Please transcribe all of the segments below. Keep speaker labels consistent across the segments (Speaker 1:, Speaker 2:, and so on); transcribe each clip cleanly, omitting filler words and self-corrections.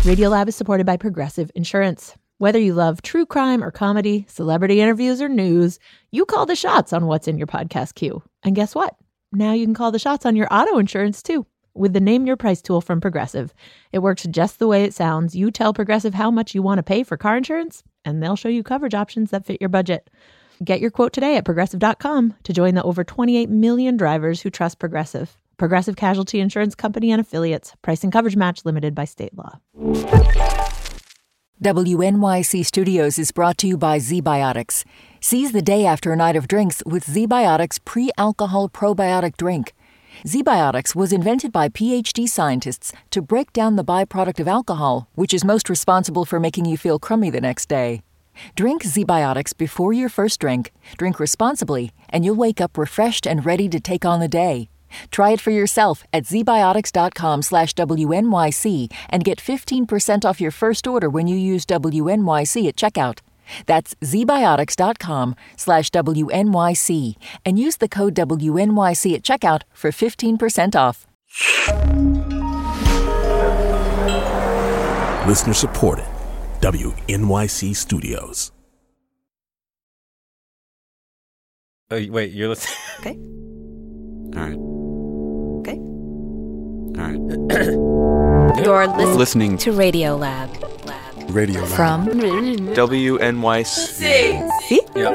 Speaker 1: Radiolab is supported by Progressive Insurance. Whether you love true crime or comedy, celebrity interviews or news, you call the shots on what's in your podcast queue. And guess what? Now you can call the shots on your auto insurance too with the Name Your Price tool from Progressive. It works just the way it sounds. You tell Progressive how much you want to pay for car insurance, and they'll show you coverage options that fit your budget. Get your quote today at Progressive.com to join the over 28 million drivers who trust Progressive. Progressive Casualty Insurance Company and Affiliates. Price and coverage match limited by state law.
Speaker 2: WNYC Studios is brought to you by ZBiotics. Seize the day after a night of drinks with ZBiotics pre-alcohol probiotic drink. ZBiotics was invented by PhD scientists to break down the byproduct of alcohol, which is most responsible for making you feel crummy the next day. Drink ZBiotics before your first drink, drink responsibly, and you'll wake up refreshed and ready to take on the day. Try it for yourself at zbiotics.com/WNYC and get 15% off your first order when you use WNYC at checkout. That's zbiotics.com/WNYC and use the code WNYC at checkout for 15% off.
Speaker 3: Listener supported. WNYC Studios.
Speaker 4: Oh, wait, you're listening?
Speaker 5: Okay.
Speaker 4: All right.
Speaker 5: Okay.
Speaker 4: All right.
Speaker 5: You're
Speaker 4: Listening
Speaker 5: to Radiolab.
Speaker 3: Radio
Speaker 5: From
Speaker 4: WNYC.
Speaker 5: See?
Speaker 4: Yep.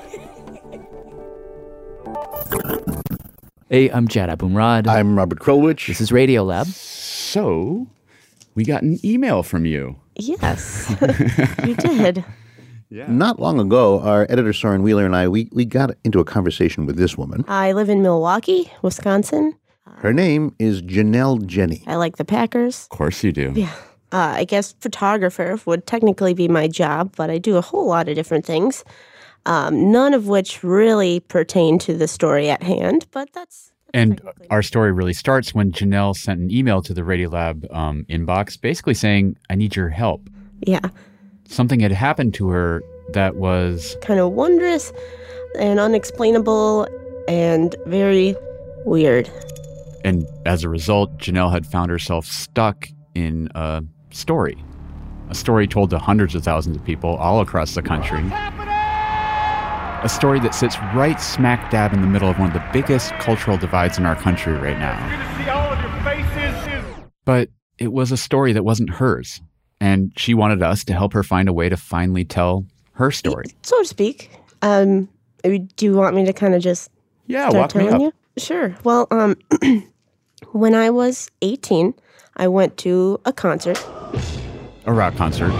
Speaker 6: Hey, I'm Jad Abumrad.
Speaker 7: I'm Robert Krulwich.
Speaker 6: This is Radiolab.
Speaker 7: So, we got an email from you.
Speaker 1: Yes, you did.
Speaker 7: Yeah.
Speaker 8: Not long ago, our editor, Soren Wheeler, and I, we got into a conversation with this woman.
Speaker 9: I live in Milwaukee, Wisconsin.
Speaker 8: Her name is Janelle Jenny.
Speaker 9: I like the Packers.
Speaker 7: Of course you do.
Speaker 9: Yeah. I guess photographer would technically be my job, but I do a whole lot of different things, none of which really pertain to the story at hand, but that's
Speaker 10: And our story really starts when Janelle sent an email to the Radiolab inbox basically saying, I need your help.
Speaker 9: Yeah.
Speaker 10: Something had happened to her that was
Speaker 9: kind of wondrous and unexplainable and very weird.
Speaker 10: And as a result, Janelle had found herself stuck in a story told to hundreds of thousands of people all across the country. A story that sits right smack dab in the middle of one of the biggest cultural divides in our country right now. But it was a story that wasn't hers. And she wanted us to help her find a way to finally tell her story.
Speaker 9: So to speak. Do you want me to kind of just start
Speaker 7: walk me
Speaker 9: telling
Speaker 7: up.
Speaker 9: you? Sure. Well, when I was 18, I went to a concert.
Speaker 10: A rock concert.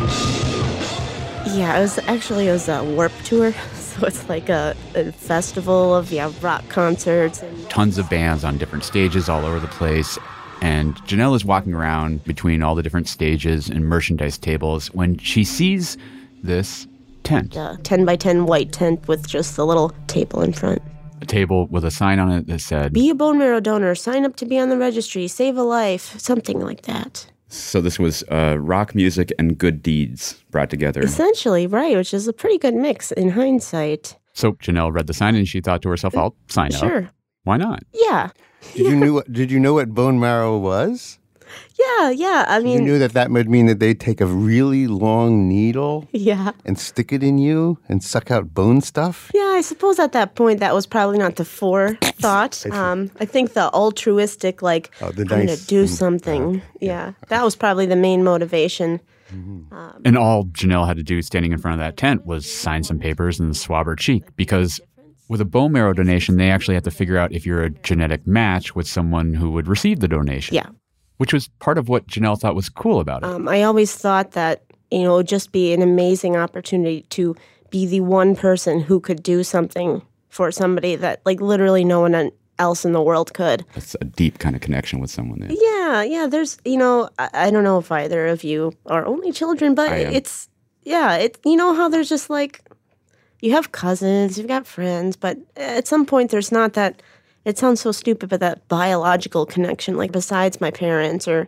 Speaker 9: Yeah, it was a Warped Tour. So it's like a festival of rock concerts. And
Speaker 10: Tons of bands on different stages all over the place. And Janelle is walking around between all the different stages and merchandise tables when she sees this tent.
Speaker 9: a 10 by 10 white tent with just a little table in front.
Speaker 10: A table with a sign on it that said,
Speaker 9: Be a bone marrow donor, sign up to be on the registry, save a life, something like that.
Speaker 4: So this was rock music and good deeds brought together.
Speaker 9: Essentially, right, which is a pretty good mix in hindsight.
Speaker 10: So Janelle read the sign and she thought to herself, I'll sign up.
Speaker 9: Sure.
Speaker 10: Why not?
Speaker 9: Yeah.
Speaker 8: Did you know what bone marrow was?
Speaker 9: Yeah. I mean,
Speaker 8: You knew that would mean that they take a really long needle
Speaker 9: yeah.
Speaker 8: and stick it in you and suck out bone stuff?
Speaker 9: Yeah, I suppose at that point that was probably not the forethought. I think the altruistic, I'm going to do something. Yeah, that was probably the main motivation.
Speaker 10: And all Janelle had to do standing in front of that tent was sign some papers and swab her cheek, because with a bone marrow donation, they actually have to figure out if you're a genetic match with someone who would receive the donation.
Speaker 9: Yeah.
Speaker 10: Which was part of what Janelle thought was cool about it.
Speaker 9: I always thought that, it would just be an amazing opportunity to be the one person who could do something for somebody that, literally no one else in the world could.
Speaker 4: It's a deep kind of connection with someone there.
Speaker 9: Yeah, there's, I don't know if either of you are only children, but it's how there's just you have cousins, you've got friends, but at some point there's not that, it sounds so stupid, but that biological connection, besides my parents or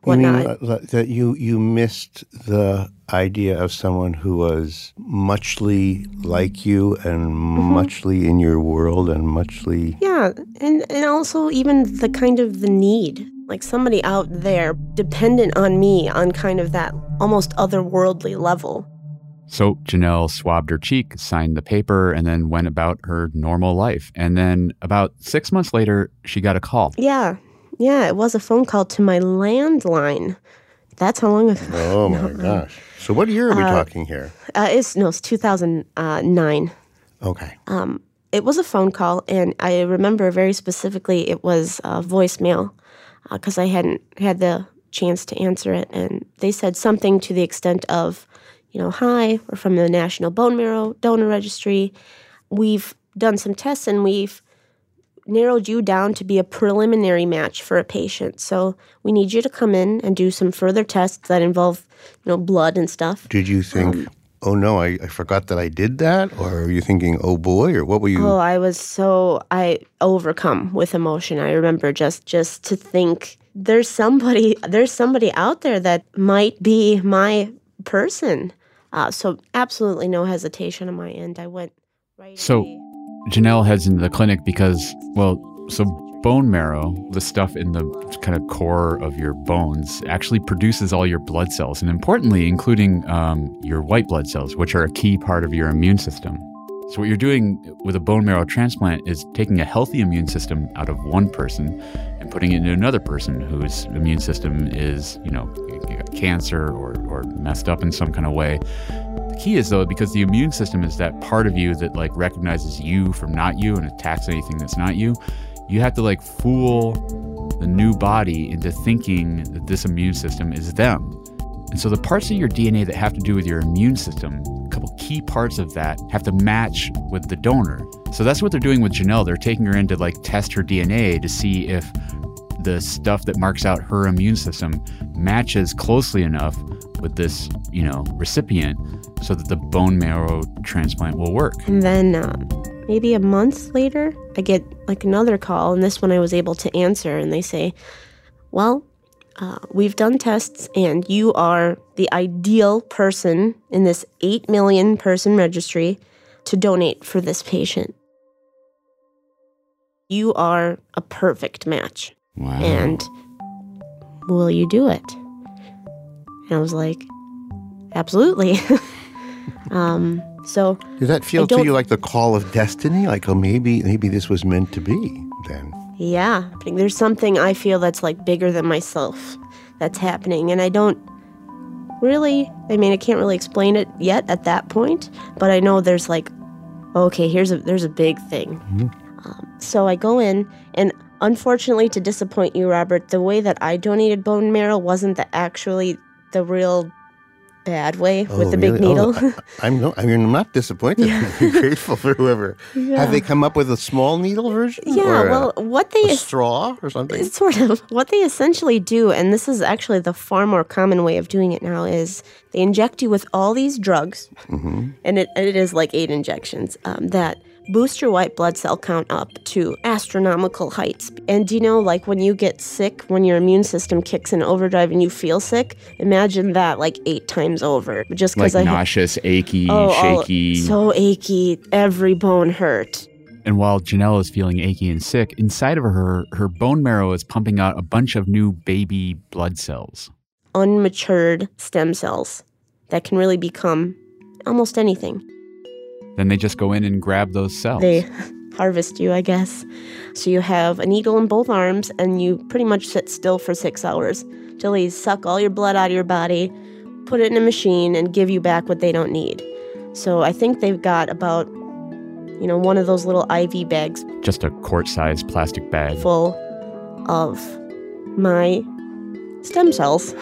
Speaker 9: whatnot.
Speaker 8: You mean that you missed the idea of someone who was muchly like you and muchly in your world and muchly...
Speaker 9: Yeah, and also even the kind of the need, like somebody out there dependent on me on kind of that almost otherworldly level.
Speaker 10: So Janelle swabbed her cheek, signed the paper, and then went about her normal life. And then about 6 months later, she got a call.
Speaker 9: Yeah, it was a phone call to my landline. That's how long ago.
Speaker 8: Oh, my gosh. So what year are we talking here?
Speaker 9: It's 2009.
Speaker 8: Okay.
Speaker 9: It was a phone call, and I remember very specifically it was a voicemail because I hadn't had the chance to answer it. And they said something to the extent of, hi, we're from the National Bone Marrow Donor Registry. We've done some tests, and we've narrowed you down to be a preliminary match for a patient. So we need you to come in and do some further tests that involve, blood and stuff.
Speaker 8: Did you think, oh no, I forgot that I did that? Or were you thinking, oh boy, or what were you?
Speaker 9: Oh, I overcome with emotion. I remember just to think there's somebody out there that might be my person. So absolutely no hesitation on my end. I went right away.
Speaker 10: Janelle heads into the clinic because, bone marrow, the stuff in the kind of core of your bones, actually produces all your blood cells, and importantly, including your white blood cells, which are a key part of your immune system. So what you're doing with a bone marrow transplant is taking a healthy immune system out of one person and putting it into another person whose immune system is, cancer or messed up in some kind of way. The key is, though, because the immune system is that part of you that recognizes you from not you and attacks anything that's not you, you have to fool the new body into thinking that this immune system is them. And so the parts of your DNA that have to do with your immune system, a couple key parts of that have to match with the donor. So that's what they're doing with Janelle. They're taking her in to test her DNA to see if the stuff that marks out her immune system matches closely enough with this, recipient so that the bone marrow transplant will work.
Speaker 9: And then maybe a month later, I get another call, and this one I was able to answer, and they say, well, we've done tests, and you are the ideal person in this 8 million person registry to donate for this patient. You are a perfect match.
Speaker 10: Wow.
Speaker 9: And will you do it? And I was like, absolutely. So
Speaker 8: did that feel to you like the call of destiny? Maybe this was meant to be then?
Speaker 9: Yeah. There's something I feel that's bigger than myself that's happening. And I don't really, I can't really explain it yet at that point, but I know there's okay, there's a big thing. Mm-hmm. So I go in, and unfortunately, to disappoint you, Robert, the way that I donated bone marrow wasn't actually the real bad way with the big needle.
Speaker 8: I'm not disappointed. Yeah. I'm grateful for whoever. Yeah. Have they come up with a small needle version?
Speaker 9: Yeah,
Speaker 8: a straw or something?
Speaker 9: Sort of. What they essentially do, and this is actually the far more common way of doing it now, is they inject you with all these drugs, and it is 8 injections that boost your white blood cell count up to astronomical heights. And do you know, when you get sick, when your immune system kicks in overdrive and you feel sick, imagine that 8 times over. Just because
Speaker 10: nauseous, achy, shaky.
Speaker 9: So achy, every bone hurt.
Speaker 10: And while Janelle is feeling achy and sick, inside of her bone marrow is pumping out a bunch of new baby blood cells.
Speaker 9: Unmatured stem cells that can really become almost anything.
Speaker 10: Then they just go in and grab those cells.
Speaker 9: They harvest you, I guess. So you have a needle in both arms, and you pretty much sit still for 6 hours till they suck all your blood out of your body, put it in a machine, and give you back what they don't need. So I think they've got about, one of those little IV bags.
Speaker 10: Just a quart-sized plastic bag.
Speaker 9: Full of my stem cells.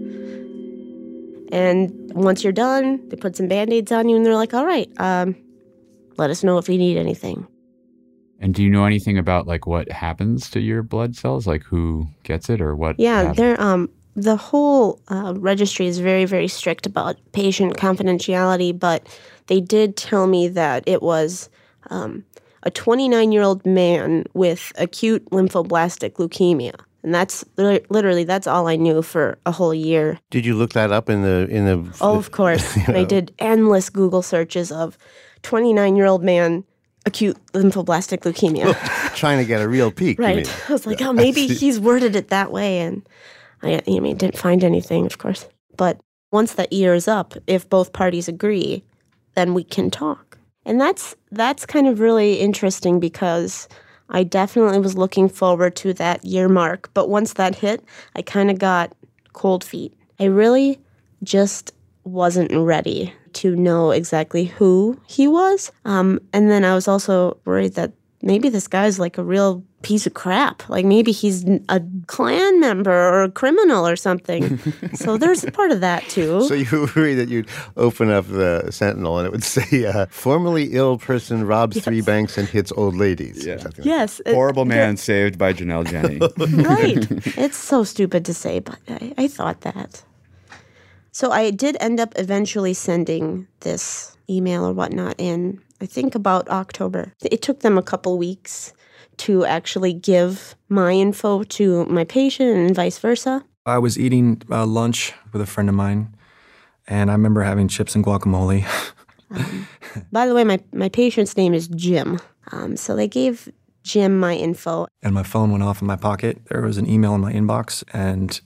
Speaker 9: And once you're done, they put some Band-Aids on you, and they're like, all right, let us know if you need anything.
Speaker 10: And do you know anything about, what happens to your blood cells? Who gets it or what happens?
Speaker 9: They're, the whole registry is very, very strict about patient confidentiality, but they did tell me that it was a 29-year-old man with acute lymphoblastic leukemia. And that's literally that's all I knew for a whole year.
Speaker 8: Did you look that up in the?
Speaker 9: Oh, of course. I did endless Google searches of 29-year-old man, acute lymphoblastic leukemia.
Speaker 8: Trying to get a real peek.
Speaker 9: Right. I was like, oh, maybe he's worded it that way. And I didn't find anything, of course. But once that year is up, if both parties agree, then we can talk. And that's kind of really interesting because I definitely was looking forward to that year mark. But once that hit, I kind of got cold feet. I really just wasn't ready to know exactly who he was. And then I was also worried that maybe this guy's like a real piece of crap. Like maybe he's a Klan member or a criminal or something. So there's part of that too.
Speaker 8: So you were worried that you'd open up the Sentinel and it would say, formerly ill person robs 3 banks and hits old ladies.
Speaker 4: Yeah.
Speaker 9: Yes.
Speaker 4: Horrible man saved by Janelle Jenny.
Speaker 9: Right. It's so stupid to say, but I thought that. So I did end up eventually sending this email or whatnot in, I think, about October. It took them a couple weeks to actually give my info to my patient and vice versa.
Speaker 11: I was eating lunch with a friend of mine, and I remember having chips and guacamole.
Speaker 9: By the way, my patient's name is Jim. So they gave Jim my info.
Speaker 11: And my phone went off in my pocket. There was an email in my inbox, and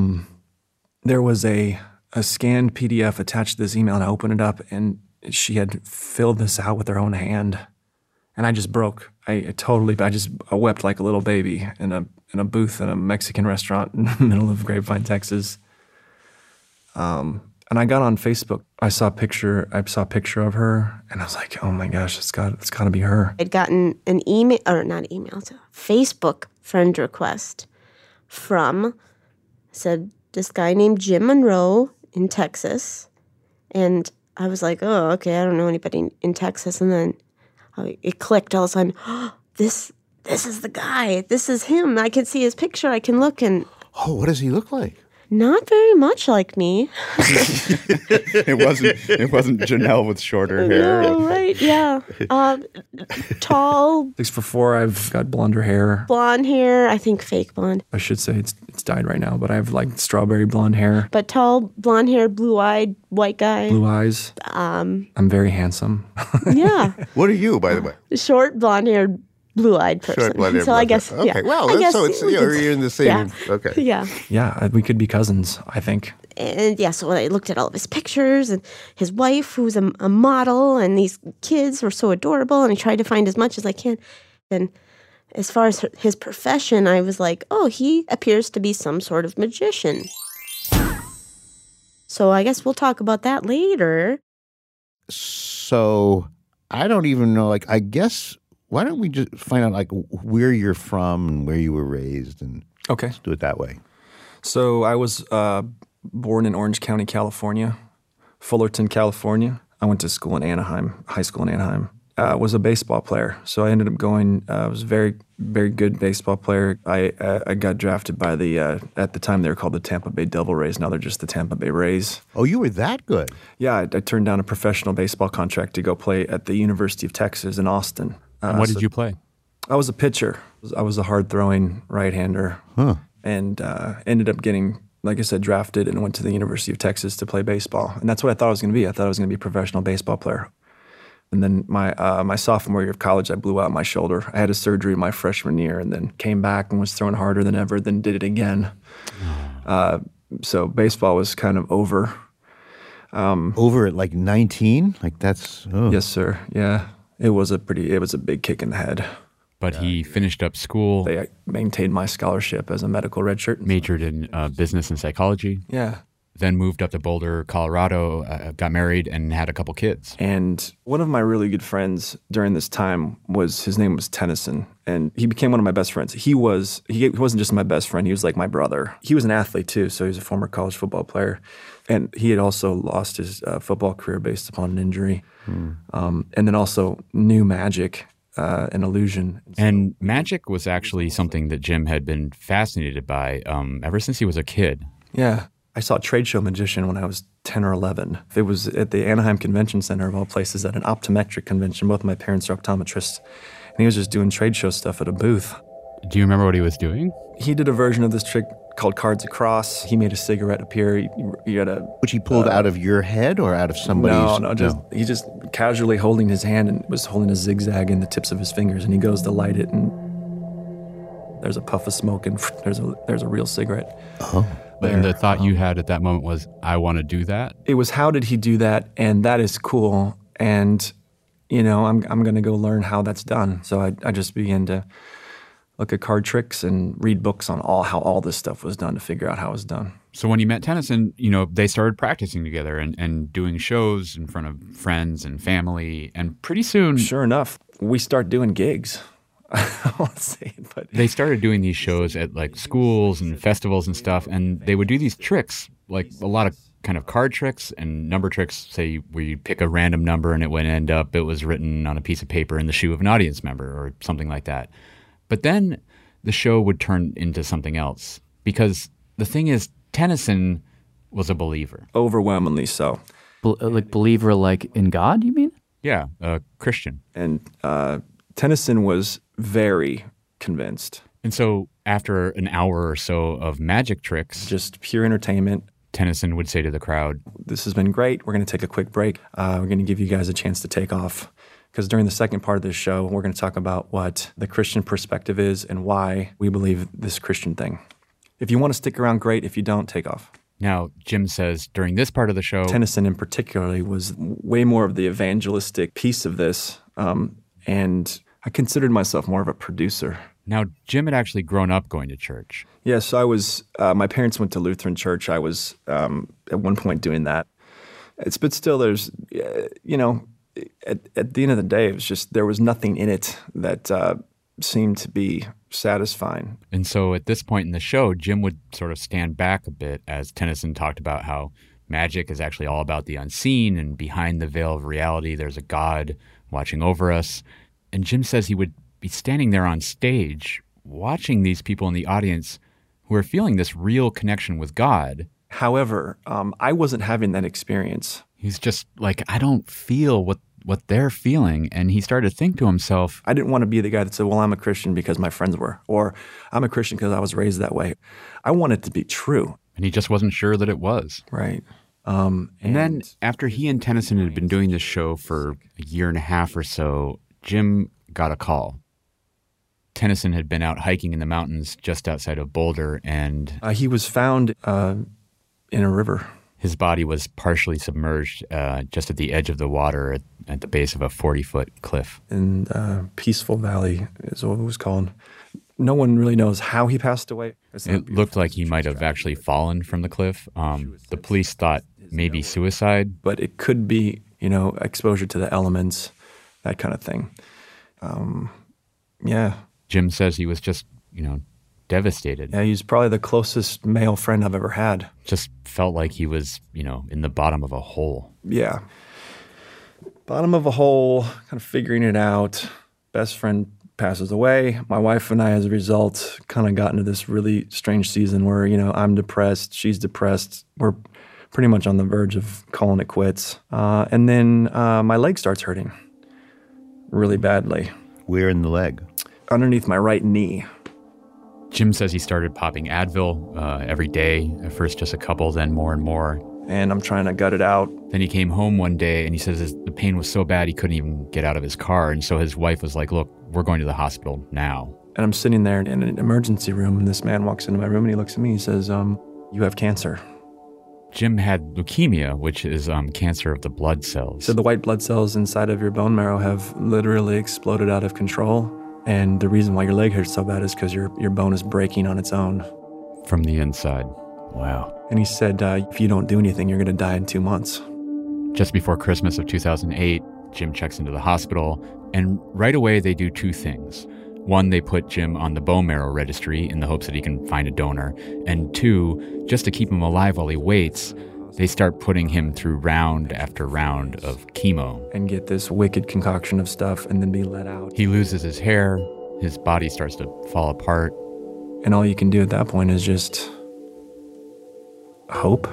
Speaker 11: there was a scanned PDF attached to this email, and I opened it up, and she had filled this out with her own hand. And I just broke. I wept like a little baby in a booth in a Mexican restaurant in the middle of Grapevine, Texas. And I got on Facebook. I saw a picture of her, and I was like, "Oh my gosh, it's got to be her."
Speaker 9: I'd gotten an email, or not email, it's a Facebook friend request from, said, this guy named Jim Monroe in Texas. And I was like, oh, okay, I don't know anybody in Texas. And then it clicked all of a sudden. Oh, this is the guy. This is him. I can see his picture. I can look and...
Speaker 8: Oh, what does he look like?
Speaker 9: Not very much like me.
Speaker 4: It wasn't Janelle with shorter hair.
Speaker 9: No, right, yeah. Tall.
Speaker 11: 6'4", I've got blonder hair.
Speaker 9: Blonde hair, I think fake blonde.
Speaker 11: I should say it's dyed right now, but I have like strawberry blonde hair.
Speaker 9: But tall, blonde hair, blue-eyed, white guy.
Speaker 11: Blue eyes. I'm very handsome.
Speaker 9: Yeah.
Speaker 8: What are you, by the way?
Speaker 9: Short, blonde-haired, blue-eyed person.
Speaker 8: Short, blonde-haired,
Speaker 9: so I guess,
Speaker 8: okay.
Speaker 9: Yeah.
Speaker 8: Well, so it's you're in the same.
Speaker 9: Yeah.
Speaker 8: Okay.
Speaker 9: Yeah.
Speaker 11: Yeah, we could be cousins, I think.
Speaker 9: And yeah, so I looked at all of his pictures and his wife, who's a model, and these kids were so adorable. And I tried to find as much as I can. And as far as his profession, I was like, oh, he appears to be some sort of magician. So I guess we'll talk about that later.
Speaker 8: So I don't even know. Like, I guess, why don't we just find out like where you're from and where you were raised, and
Speaker 11: okay,
Speaker 8: let's do it that way.
Speaker 11: So I was born in Orange County, California, Fullerton, California. I went to school in Anaheim, high school in Anaheim. I was a baseball player, so I ended up going. I was a very, very good baseball player. I got drafted by the at the time they were called the Tampa Bay Devil Rays. Now they're just the Tampa Bay Rays.
Speaker 8: Oh, you were that good?
Speaker 11: Yeah, I turned down a professional baseball contract to go play at the University of Texas in Austin.
Speaker 10: And what did you play?
Speaker 11: I was a pitcher. I was a hard-throwing right-hander, and ended up getting, like I said, drafted and went to the University of Texas to play baseball. And that's what I thought I was going to be. I thought I was going to be a professional baseball player. And then my sophomore year of college, I blew out my shoulder. I had a surgery my freshman year, and then came back and was throwing harder than ever, then did it again. So baseball was kind of over.
Speaker 8: Over at like 19? Like that's... Oh.
Speaker 11: Yes, sir. Yeah. It was a big kick in the head.
Speaker 10: But he finished up school.
Speaker 11: They maintained my scholarship as a medical redshirt.
Speaker 10: Majored in business and psychology.
Speaker 11: Yeah.
Speaker 10: Then moved up to Boulder, Colorado, got married, and had a couple kids.
Speaker 11: And one of my really good friends during this time his name was Tennyson, and he became one of my best friends. He wasn't just my best friend, he was like my brother. He was an athlete too, so he was a former college football player. And he had also lost his football career based upon an injury. And then also knew magic and illusion.
Speaker 10: And magic was actually something that Jim had been fascinated by ever since he was a kid.
Speaker 11: Yeah. I saw a trade show magician when I was 10 or 11. It was at the Anaheim Convention Center, of all places, at an optometric convention. Both of my parents are optometrists. And he was just doing trade show stuff at a booth.
Speaker 10: Do you remember what he was doing?
Speaker 11: He did a version of this trick called Cards Across. He made a cigarette appear. He had a...
Speaker 8: Which he pulled out of your head or out of somebody's?
Speaker 11: No. He just casually holding his hand and was holding a zigzag in the tips of his fingers, and he goes to light it, and there's a puff of smoke, and there's a real cigarette.
Speaker 8: Oh.
Speaker 10: And the thought you had at that moment was, I want to do that?
Speaker 11: It was, how did he do that? And that is cool. And, I'm going to go learn how that's done. So I just began to look at card tricks and read books on how all this stuff was done to figure out how it was done.
Speaker 10: So when you met Tennyson, they started practicing together and doing shows in front of friends and family. And pretty soon...
Speaker 11: Sure enough, we start doing gigs. I won't say it, but...
Speaker 10: They started doing these shows at like schools and festivals and stuff, and they would do these tricks, like a lot of kind of card tricks and number tricks, say where you pick a random number and it would end up, it was written on a piece of paper in the shoe of an audience member or something like that. But then the show would turn into something else, because the thing is, Tennyson was a believer.
Speaker 11: Overwhelmingly so.
Speaker 6: Believer like in God, you mean?
Speaker 10: Yeah, a Christian.
Speaker 11: And Tennyson was very convinced.
Speaker 10: And so after an hour or so of magic tricks...
Speaker 11: Just pure entertainment.
Speaker 10: Tennyson would say to the crowd,
Speaker 11: "This has been great. We're going to take a quick break. We're going to give you guys a chance to take off. Because during the second part of this show, we're going to talk about what the Christian perspective is and why we believe this Christian thing. If you want to stick around, great. If you don't, take off."
Speaker 10: Now, Jim says during this part of the show...
Speaker 11: Tennyson in particular was way more of the evangelistic piece of this, and I considered myself more of a producer.
Speaker 10: Now, Jim had actually grown up going to church.
Speaker 11: Yes, I was. My parents went to Lutheran church. I was at one point doing that. But still, there's, at the end of the day, it was just, there was nothing in it that seemed to be satisfying.
Speaker 10: And so at this point in the show, Jim would sort of stand back a bit as Tennyson talked about how magic is actually all about the unseen, and behind the veil of reality, there's a God watching over us. And Jim says he would be standing there on stage watching these people in the audience who are feeling this real connection with God.
Speaker 11: However, I wasn't having that experience.
Speaker 10: He's just like, I don't feel what they're feeling. And he started to think to himself,
Speaker 11: I didn't want to be the guy that said, well, I'm a Christian because my friends were, or I'm a Christian because I was raised that way. I want it to be true.
Speaker 10: And he just wasn't sure that it was.
Speaker 11: Right.
Speaker 10: And then after he and Tennyson had been doing this show for a year and a half or so, Jim got a call. Tennyson had been out hiking in the mountains just outside of Boulder, and...
Speaker 11: he was found in a river.
Speaker 10: His body was partially submerged just at the edge of the water at the base of a 40-foot cliff.
Speaker 11: In Peaceful Valley is what it was called. No one really knows how he passed away.
Speaker 10: It looked like he might have actually fallen from the cliff. The police thought maybe suicide.
Speaker 11: But it could be, exposure to the elements, that kind of thing. Yeah.
Speaker 10: Jim says he was just, devastated.
Speaker 11: Yeah, he's probably the closest male friend I've ever had.
Speaker 10: Just felt like he was, in the bottom of a hole.
Speaker 11: Yeah. Bottom of a hole, kind of figuring it out. Best friend passes away. My wife and I, as a result, kind of got into this really strange season where, I'm depressed, she's depressed. We're pretty much on the verge of calling it quits. And then my leg starts hurting really badly.
Speaker 8: Where in the leg?
Speaker 11: Underneath my right knee.
Speaker 10: Jim says he started popping Advil every day, at first just a couple, then more and more.
Speaker 11: And I'm trying to gut it out.
Speaker 10: Then he came home one day and he says the pain was so bad he couldn't even get out of his car. And so his wife was like, look, we're going to the hospital now.
Speaker 11: And I'm sitting there in an emergency room, and this man walks into my room and he looks at me and he says, you have cancer.
Speaker 10: Jim had leukemia, which is cancer of the blood cells.
Speaker 11: So the white blood cells inside of your bone marrow have literally exploded out of control. And the reason why your leg hurts so bad is because your bone is breaking on its own.
Speaker 10: From the inside. Wow.
Speaker 11: And he said, if you don't do anything, you're going to die in 2 months.
Speaker 10: Just before Christmas of 2008, Jim checks into the hospital, and right away they do two things. One, they put Jim on the bone marrow registry in the hopes that he can find a donor. And two, just to keep him alive while he waits, they start putting him through round after round of chemo.
Speaker 11: And get this wicked concoction of stuff and then be let out.
Speaker 10: He loses his hair, his body starts to fall apart.
Speaker 11: And all you can do at that point is just hope,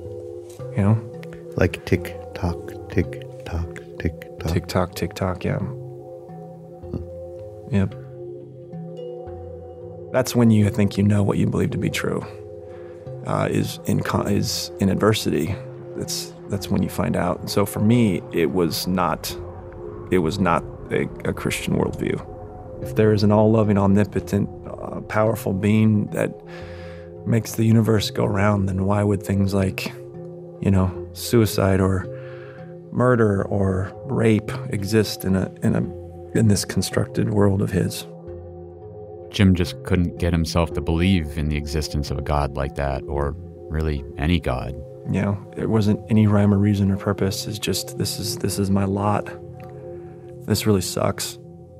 Speaker 8: Like tick-tock, tick-tock, tick-tock.
Speaker 11: Tick-tock, tick-tock, yeah. Yep. That's when you think you know what you believe to be true. Is in adversity. That's when you find out. And so for me, it was not a Christian worldview. If there is an all-loving, omnipotent, powerful being that makes the universe go round, then why would things like, suicide or murder or rape exist in this constructed world of his?
Speaker 10: Jim just couldn't get himself to believe in the existence of a God like that, or really any God.
Speaker 11: There wasn't any rhyme or reason or purpose. It's just, this is my lot. This really sucks.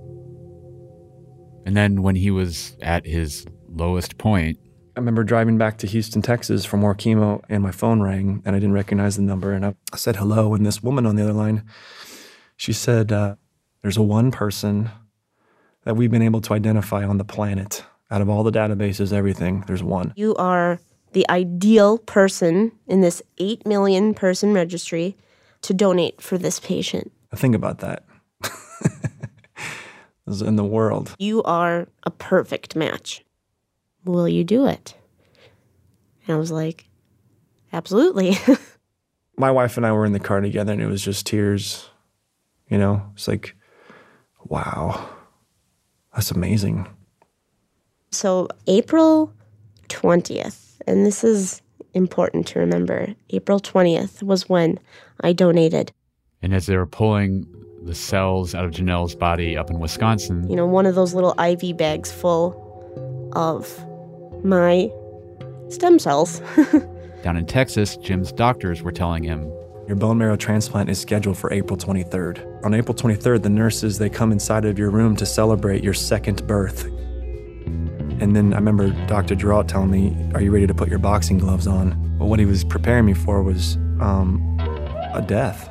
Speaker 10: And then when he was at his lowest point,
Speaker 11: I remember driving back to Houston, Texas for more chemo, and my phone rang, and I didn't recognize the number, and I said hello, and this woman on the other line, she said, there's one person that we've been able to identify on the planet. Out of all the databases, everything, there's one.
Speaker 9: You are the ideal person in this 8 million person registry to donate for this patient.
Speaker 11: Think about that. This is in the world.
Speaker 9: You are a perfect match. Will you do it? And I was like, absolutely.
Speaker 11: My wife and I were in the car together, and it was just tears. It's like, wow, that's amazing.
Speaker 9: So April 20th, and this is important to remember, April 20th was when I donated.
Speaker 10: And as they were pulling the cells out of Janelle's body up in Wisconsin,
Speaker 9: one of those little IV bags full of my stem cells.
Speaker 10: down in Texas, Jim's doctors were telling him,
Speaker 11: your bone marrow transplant is scheduled for April 23rd. On April 23rd, the nurses, they come inside of your room to celebrate your second birth. And then I remember Dr. Geralt telling me, are you ready to put your boxing gloves on? Well, what he was preparing me for was a death.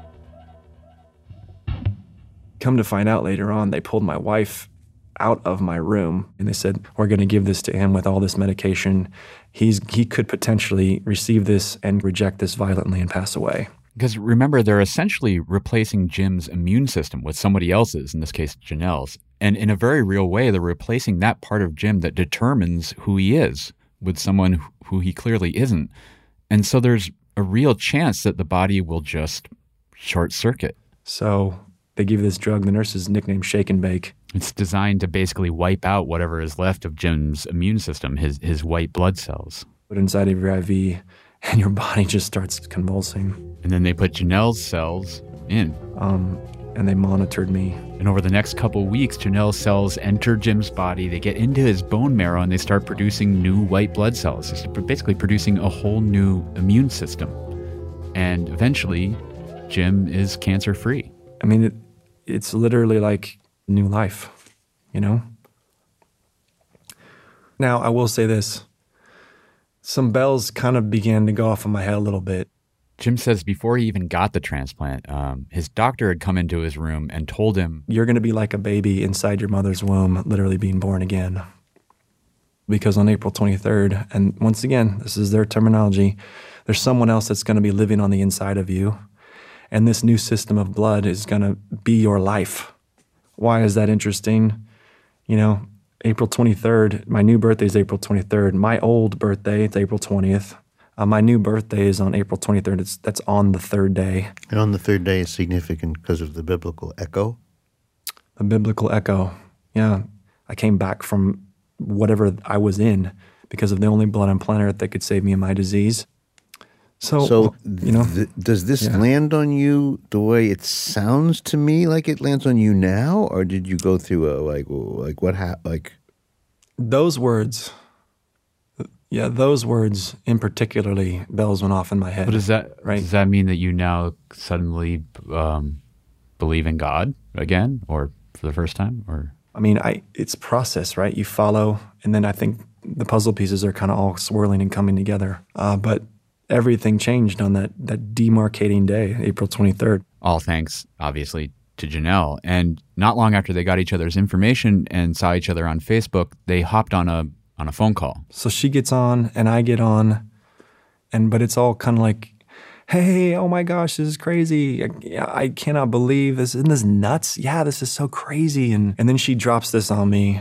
Speaker 11: Come to find out later on, they pulled my wife out of my room, and they said, we're going to give this to him with all this medication. He could potentially receive this and reject this violently and pass away.
Speaker 10: Because remember, they're essentially replacing Jim's immune system with somebody else's, in this case, Janelle's. And in a very real way, they're replacing that part of Jim that determines who he is with someone who he clearly isn't. And so there's a real chance that the body will just short circuit.
Speaker 11: So they give this drug, the nurses nicknamed Shake and Bake.
Speaker 10: It's designed to basically wipe out whatever is left of Jim's immune system, his white blood cells.
Speaker 11: Put inside of your IV, and your body just starts convulsing.
Speaker 10: And then they put Janelle's cells in.
Speaker 11: And they monitored me.
Speaker 10: And over the next couple weeks, Janelle's cells enter Jim's body. They get into his bone marrow, and they start producing new white blood cells. It's basically producing a whole new immune system. And eventually, Jim is cancer-free.
Speaker 11: I mean, it's literally like new life, Now, I will say this. Some bells kind of began to go off in my head a little bit.
Speaker 10: Jim says before he even got the transplant, his doctor had come into his room and told him,
Speaker 11: you're going to be like a baby inside your mother's womb, literally being born again. Because on April 23rd, and once again, this is their terminology, there's someone else that's going to be living on the inside of you. And this new system of blood is going to be your life. Why is that interesting? April 23rd, my new birthday is April 23rd. My old birthday, it's April 20th. My new birthday is on April 23rd. That's on the third day.
Speaker 8: And on the third day is significant because of the biblical echo?
Speaker 11: The biblical echo, yeah. I came back from whatever I was in because of the only blood on planet Earth that could save me of my disease. So
Speaker 8: does this land on you the way it sounds to me like it lands on you now? Or did you go through what happened?
Speaker 11: Those words... Yeah, those words in particularly, bells went off in my head.
Speaker 10: But does that mean that you now suddenly believe in God again, or for the first time? Or
Speaker 11: I mean, it's a process, right? You follow, and then I think the puzzle pieces are kind of all swirling and coming together. But everything changed on that demarcating day, April 23rd.
Speaker 10: All thanks, obviously, to Janelle. And not long after they got each other's information and saw each other on Facebook, they hopped on a phone call.
Speaker 11: So she gets on and I get on, but it's all kind of like, hey, oh my gosh, this is crazy. I cannot believe this. Isn't this nuts? Yeah, this is so crazy. And then she drops this on me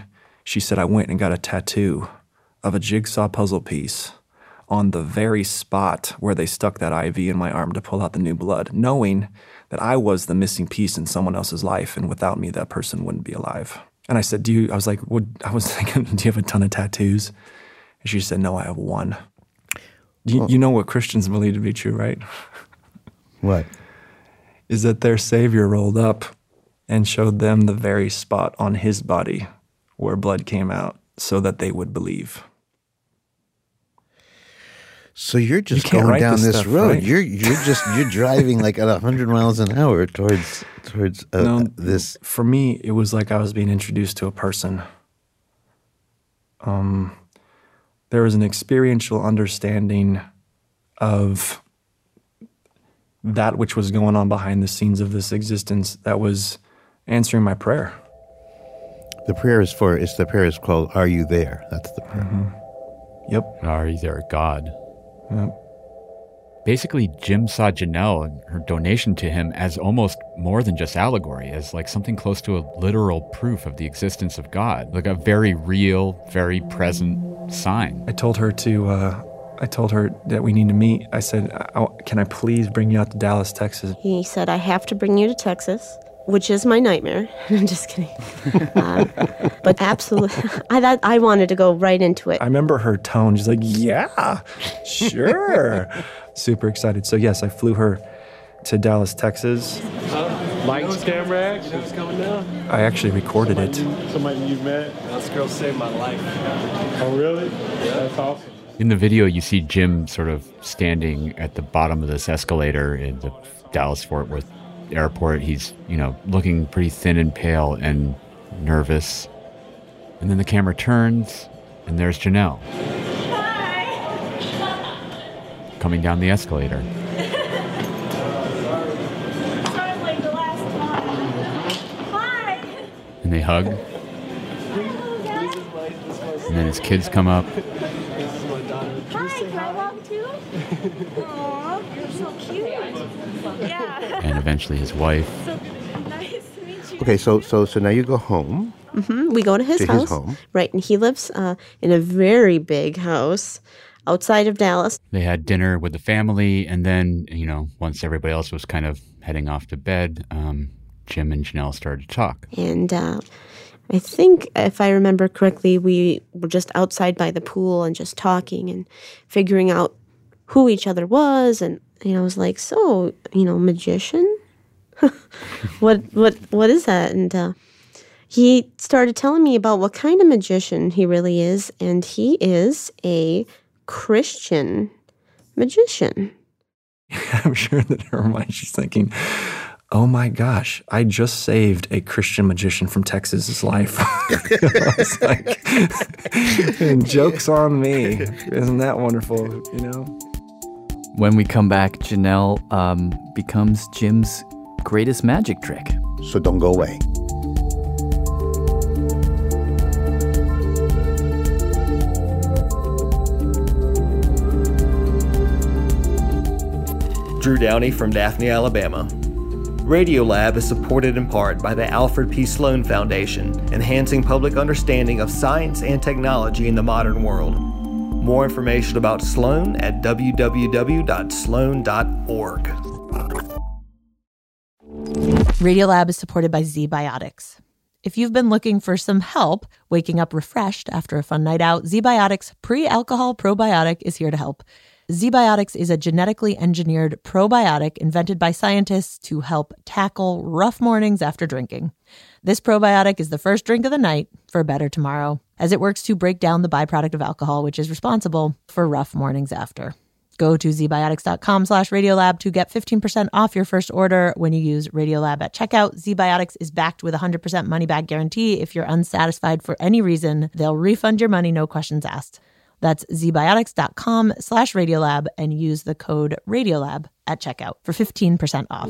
Speaker 11: She said, I went and got a tattoo of a jigsaw puzzle piece on the very spot where they stuck that IV in my arm to pull out the new blood, knowing that I was the missing piece in someone else's life, and without me, that person wouldn't be alive. And I said, do you have a ton of tattoos? And she said, no, I have one. You know what Christians believe to be true, right?
Speaker 8: What?
Speaker 11: Is that their Savior rolled up and showed them the very spot on his body where blood came out so that they would believe.
Speaker 8: So you're just going down this
Speaker 11: stuff,
Speaker 8: road.
Speaker 11: right?
Speaker 8: You're driving like at 100 miles an hour towards this.
Speaker 11: For me, it was like I was being introduced to a person. There was an experiential understanding of that which was going on behind the scenes of this existence that was answering my prayer.
Speaker 8: The prayer is called "Are You There?" That's the prayer.
Speaker 11: Mm-hmm. Yep.
Speaker 10: Are you there, God?
Speaker 11: Yep.
Speaker 10: Basically, Jim saw Janelle and her donation to him as almost more than just allegory, as like something close to a literal proof of the existence of God, like a very real, very present sign.
Speaker 11: I told her that we need to meet. I said, can I please bring you out to Dallas, Texas?
Speaker 9: He said, I have to bring you to Texas, which is my nightmare. I'm just kidding. But absolutely, I wanted to go right into it.
Speaker 11: I remember her tone. She's like, yeah, sure. Super excited. So yes, I flew her to Dallas, Texas.
Speaker 12: Lights, camera, action. Who's coming down?
Speaker 11: I actually recorded it.
Speaker 12: Somebody you met? This girl saved my life. Oh, really? Yeah. That's awesome.
Speaker 10: In the video, you see Jim sort of standing at the bottom of this escalator in the Dallas-Fort Worth airport. He's, looking pretty thin and pale and nervous. And then the camera turns, and there's Janelle. Hi. Coming down the escalator. And they hug. And then his kids come up.
Speaker 13: Hi, can I walk too? Aw, you're so cute. Yeah.
Speaker 10: And eventually his wife.
Speaker 13: So nice to meet you.
Speaker 8: Okay, so now you go home.
Speaker 9: Mm-hmm. We go to his house.
Speaker 8: Home.
Speaker 9: Right, and he lives in a very big house outside of Dallas.
Speaker 10: They had dinner with the family, and then, once everybody else was kind of heading off to bed, Jim and Janelle started to talk.
Speaker 9: And I think, if I remember correctly, we were just outside by the pool and just talking and figuring out who each other was. And I was like, so, magician? What is that? And he started telling me about what kind of magician he really is. And he is a Christian magician.
Speaker 11: I'm sure that in her mind she's thinking, oh my gosh, I just saved a Christian magician from Texas's life. I was like, and joke's on me. Isn't that wonderful,
Speaker 6: When we come back, Janelle becomes Jim's greatest magic trick.
Speaker 8: So don't go away.
Speaker 14: Drew Downey from Daphne, Alabama. Radiolab is supported in part by the Alfred P. Sloan Foundation, enhancing public understanding of science and technology in the modern world. More information about Sloan at www.sloan.org.
Speaker 1: Radiolab is supported by ZBiotics. If you've been looking for some help waking up refreshed after a fun night out, ZBiotics Pre-Alcohol Probiotic is here to help. ZBiotics is a genetically engineered probiotic invented by scientists to help tackle rough mornings after drinking. This probiotic is the first drink of the night for a better tomorrow, as it works to break down the byproduct of alcohol, which is responsible for rough mornings after. Go to zbiotics.com/Radiolab to get 15% off your first order when you use Radiolab at checkout. ZBiotics is backed with a 100% money-back guarantee. If you're unsatisfied for any reason, they'll refund your money, no questions asked. That's zbiotics.com/Radiolab and use the code Radiolab at checkout for 15% off.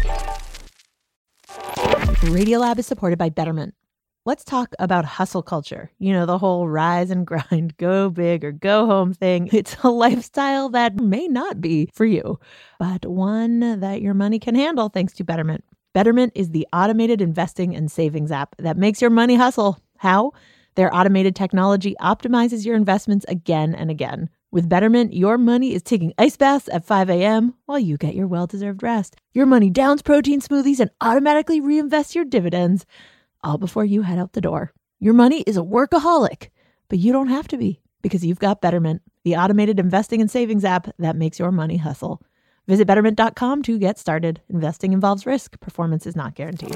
Speaker 1: Radiolab is supported by Betterment. Let's talk about hustle culture. The whole rise and grind, go big or go home thing. It's a lifestyle that may not be for you, but one that your money can handle thanks to Betterment. Betterment is the automated investing and savings app that makes your money hustle. How? Their automated technology optimizes your investments again and again. With Betterment, your money is taking ice baths at 5 a.m. while you get your well-deserved rest. Your money downs protein smoothies and automatically reinvests your dividends, all before you head out the door. Your money is a workaholic, but you don't have to be, because you've got Betterment, the automated investing and savings app that makes your money hustle. Visit Betterment.com to get started. Investing involves risk. Performance is not guaranteed.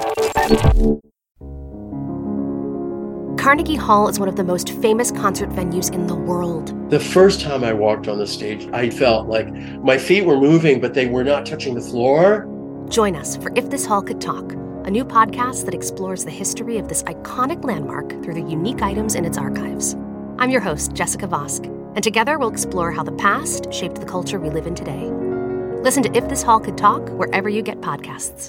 Speaker 15: Carnegie Hall is one of the most famous concert venues in the world.
Speaker 16: The first time I walked on the stage, I felt like my feet were moving, but they were not touching the floor.
Speaker 15: Join us for If This Hall Could Talk, a new podcast that explores the history of this iconic landmark through the unique items in its archives. I'm your host, Jessica Vosk, and together we'll explore how the past shaped the culture we live in today. Listen to If This Hall Could Talk wherever you get podcasts.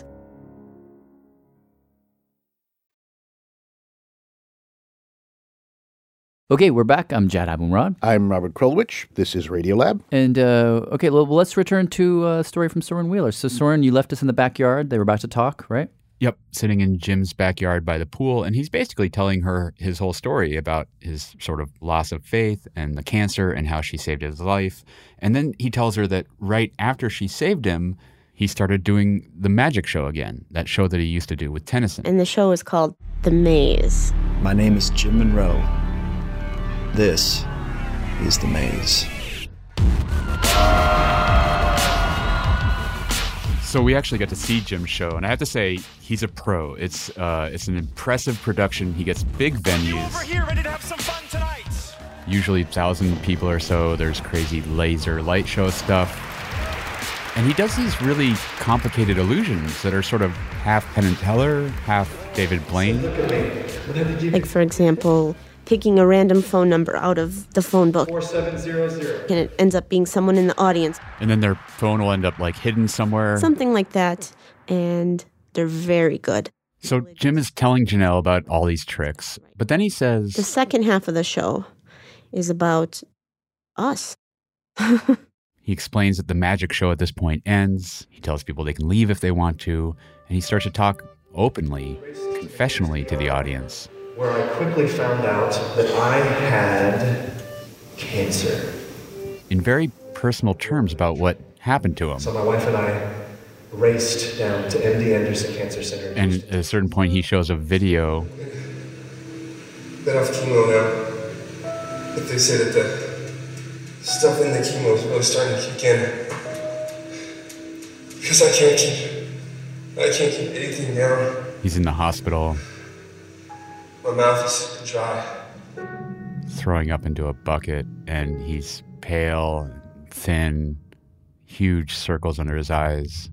Speaker 6: Okay, we're back. I'm Jad Abumrad.
Speaker 17: I'm Robert Krulwich. This is Radiolab.
Speaker 6: And, okay, well, let's return to a story from Soren Wheeler. So, Soren, you left us in the backyard. They were about to talk, right?
Speaker 10: Yep, sitting in Jim's backyard by the pool. And he's basically telling her his whole story about his sort of loss of faith and the cancer and how she saved his life. And then he tells her that right after she saved him, he started doing the magic show again, that show that he used to do with Tennyson.
Speaker 9: And the show is called The Maze.
Speaker 18: My name is Jim Monroe. This is The Maze.
Speaker 10: So we actually got to see Jim's show, and I have to say, he's a pro. It's an impressive production. He gets big venues.
Speaker 19: Over here, ready to have some fun tonight.
Speaker 10: Usually 1,000 people or so. There's crazy laser light show stuff. And he does these really complicated illusions that are sort of half Penn and Teller, half David Blaine.
Speaker 9: Like, for example, picking a random phone number out of the phone book.
Speaker 16: 4700.
Speaker 9: And it ends up being someone in the audience.
Speaker 10: And then their phone will end up like hidden somewhere.
Speaker 9: Something like that. And they're very good.
Speaker 10: So Jim is telling Janelle about all these tricks. But then he says...
Speaker 9: The second half of the show is about us.
Speaker 10: He explains that the magic show at this point ends. He tells people they can leave if they want to. And he starts to talk openly, confessionally to the audience.
Speaker 16: Where I quickly found out that I had cancer.
Speaker 10: In very personal terms about what happened to him.
Speaker 16: So my wife and I raced down to MD Anderson Cancer Center.
Speaker 10: And at a certain point, he shows a video.
Speaker 20: Been off chemo now, but they say that the stuff in the chemo is really starting to kick in. Because I can't keep anything down.
Speaker 10: He's in the hospital.
Speaker 20: My mouth is dry.
Speaker 10: Throwing up into a bucket, and he's pale, thin, huge circles under his eyes.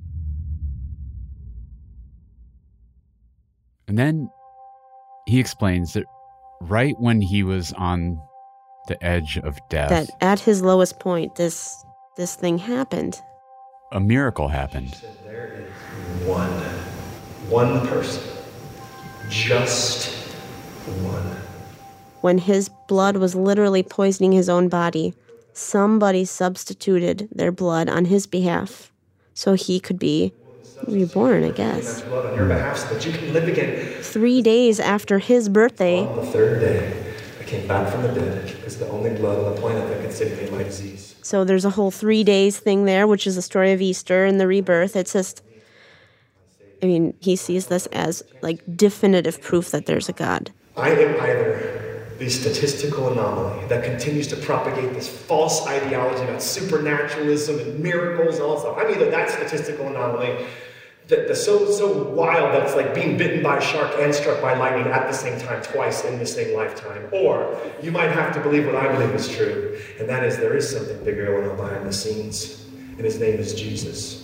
Speaker 10: And then he explains that right when he was on the edge of death,
Speaker 9: that at his lowest point, this thing happened.
Speaker 10: A miracle happened.
Speaker 16: There is one person, just one.
Speaker 9: When his blood was literally poisoning his own body, somebody substituted their blood on his behalf so he could be reborn, I guess.
Speaker 16: Blood on your behalf so that you can live again.
Speaker 9: 3 days after his birthday.
Speaker 16: On the third day, I came back from the dead because the only blood on the planet that could save me my disease.
Speaker 9: So there's a whole 3 days thing there, which is the story of Easter and the rebirth. It's just, I mean, he sees this as like definitive proof that there's a God.
Speaker 16: I am either the statistical anomaly that continues to propagate this false ideology about supernaturalism and miracles and all that stuff. I'm either that statistical anomaly that's so wild that it's like being bitten by a shark and struck by lightning at the same time, twice in the same lifetime. Or you might have to believe what I believe is true, and that is there is something bigger going on behind the scenes, and his name is Jesus.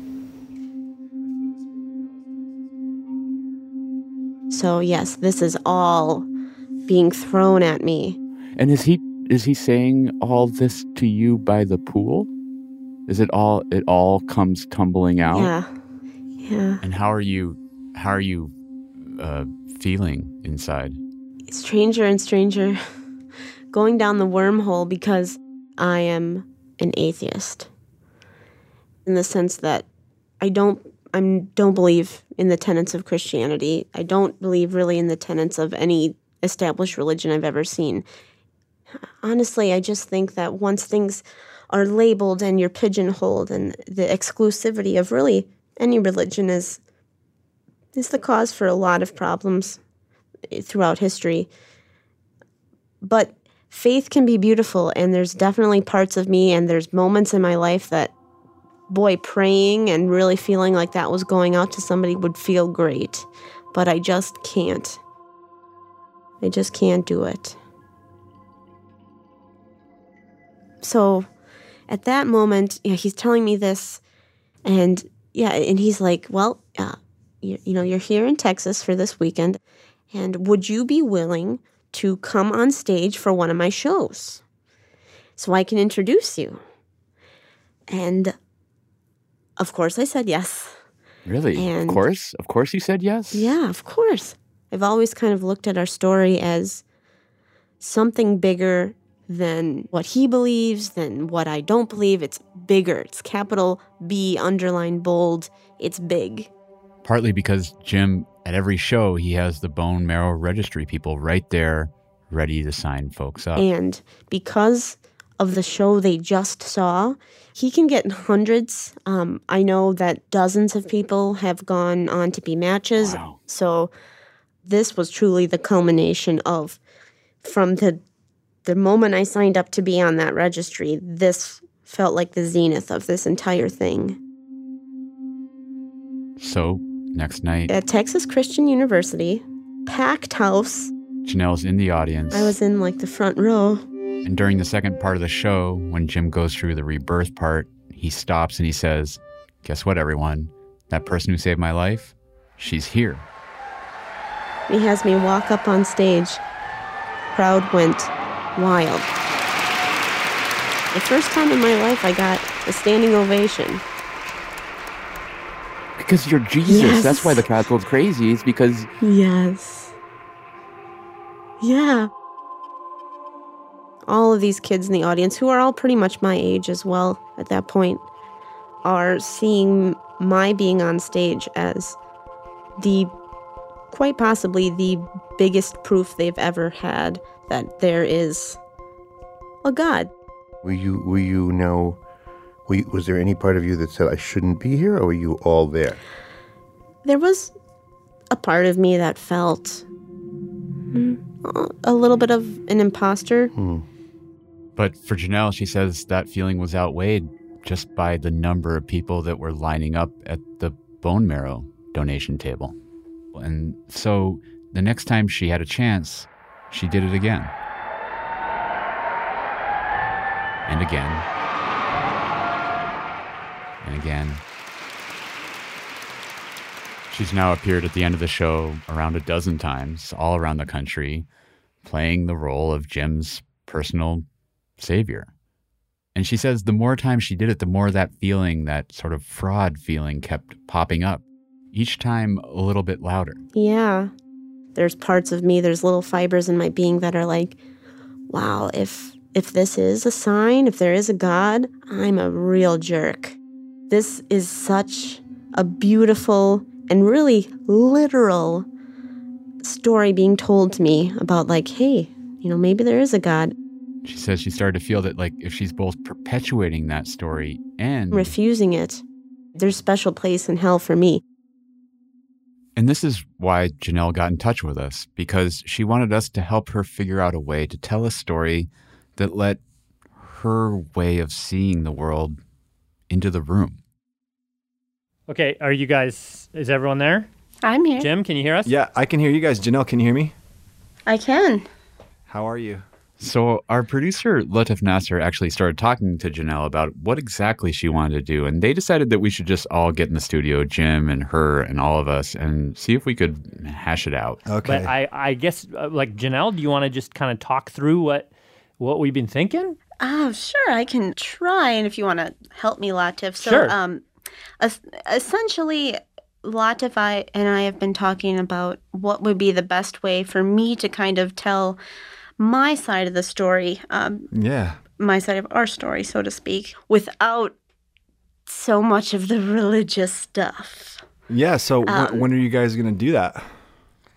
Speaker 9: So yes, this is all being thrown at me.
Speaker 10: And is he saying all this to you by the pool? Is it all comes tumbling out?
Speaker 9: Yeah.
Speaker 10: And how are you feeling inside?
Speaker 9: Stranger and stranger. Going down the wormhole because I am an atheist. In the sense that I don't believe in the tenets of Christianity. I don't believe really in the tenets of any established religion I've ever seen. Honestly, I just think that once things are labeled and you're pigeonholed, and the exclusivity of really any religion is the cause for a lot of problems throughout history. But faith can be beautiful, and there's definitely parts of me and there's moments in my life that, boy, praying and really feeling like that was going out to somebody would feel great. But I just can't. I just can't do it. So at that moment, he's telling me this, and he's like, well, you're here in Texas for this weekend, and would you be willing to come on stage for one of my shows so I can introduce you? And of course I said yes.
Speaker 10: Really?
Speaker 9: And
Speaker 10: of course? Of course you said yes?
Speaker 9: Yeah, of course. I've always kind of looked at our story as something bigger than what he believes, than what I don't believe. It's bigger. It's capital B, underline bold. It's big.
Speaker 10: Partly because Jim, at every show, he has the bone marrow registry people right there ready to sign folks up.
Speaker 9: And because of the show they just saw, he can get hundreds. I know that dozens of people have gone on to be matches.
Speaker 10: Wow.
Speaker 9: So this was truly the culmination of, from the moment I signed up to be on that registry, this felt like the zenith of this entire thing.
Speaker 10: So, next night,
Speaker 9: at Texas Christian University, packed house.
Speaker 10: Janelle's in the audience.
Speaker 9: I was in the front row.
Speaker 10: And during the second part of the show, when Jim goes through the rebirth part, he stops and he says, guess what, everyone? That person who saved my life, she's here.
Speaker 9: He has me walk up on stage. Crowd went wild. The first time in my life I got a standing ovation.
Speaker 10: Because you're Jesus.
Speaker 9: Yes.
Speaker 10: That's why the crowd goes crazy. It's because...
Speaker 9: Yes. Yeah. All of these kids in the audience, who are all pretty much my age as well at that point, are seeing my being on stage as quite possibly the biggest proof they've ever had that there is a God.
Speaker 8: Was there any part of you that said, I shouldn't be here, or were you all there?
Speaker 9: There was a part of me that felt a little bit of an imposter.
Speaker 10: But for Janelle, she says that feeling was outweighed just by the number of people that were lining up at the bone marrow donation table. And so the next time she had a chance, she did it again. And again. And again. She's now appeared at the end of the show around a dozen times, all around the country, playing the role of Jim's personal savior. And she says the more times she did it, the more that feeling, that sort of fraud feeling, kept popping up. Each time a little bit louder.
Speaker 9: Yeah. There's parts of me, there's little fibers in my being that are like, wow, if this is a sign, if there is a God, I'm a real jerk. This is such a beautiful and really literal story being told to me about hey, maybe there is a God.
Speaker 10: She says she started to feel that if she's both perpetuating that story and
Speaker 9: refusing it, there's a special place in hell for me.
Speaker 10: And this is why Janelle got in touch with us, because she wanted us to help her figure out a way to tell a story that let her way of seeing the world into the room.
Speaker 21: Okay, is everyone there?
Speaker 9: I'm here.
Speaker 21: Jim, can you hear us?
Speaker 11: Yeah, I can hear you guys. Janelle, can you hear me?
Speaker 9: I can.
Speaker 11: How are you?
Speaker 10: So our producer, Latif Nasser, actually started talking to Janelle about what exactly she wanted to do. And they decided that we should just all get in the studio, Jim and her and all of us, and see if we could hash it out.
Speaker 21: Okay. But I guess, Janelle, do you want to just kind of talk through what we've been thinking?
Speaker 9: Oh, sure. I can try. And if you want to help me, Latif. So,
Speaker 21: sure.
Speaker 9: Essentially, Latif and I have been talking about what would be the best way for me to kind of tell my side of the story, my side of our story, so to speak, without so much of the religious stuff.
Speaker 11: Yeah, so when are you guys going to do that?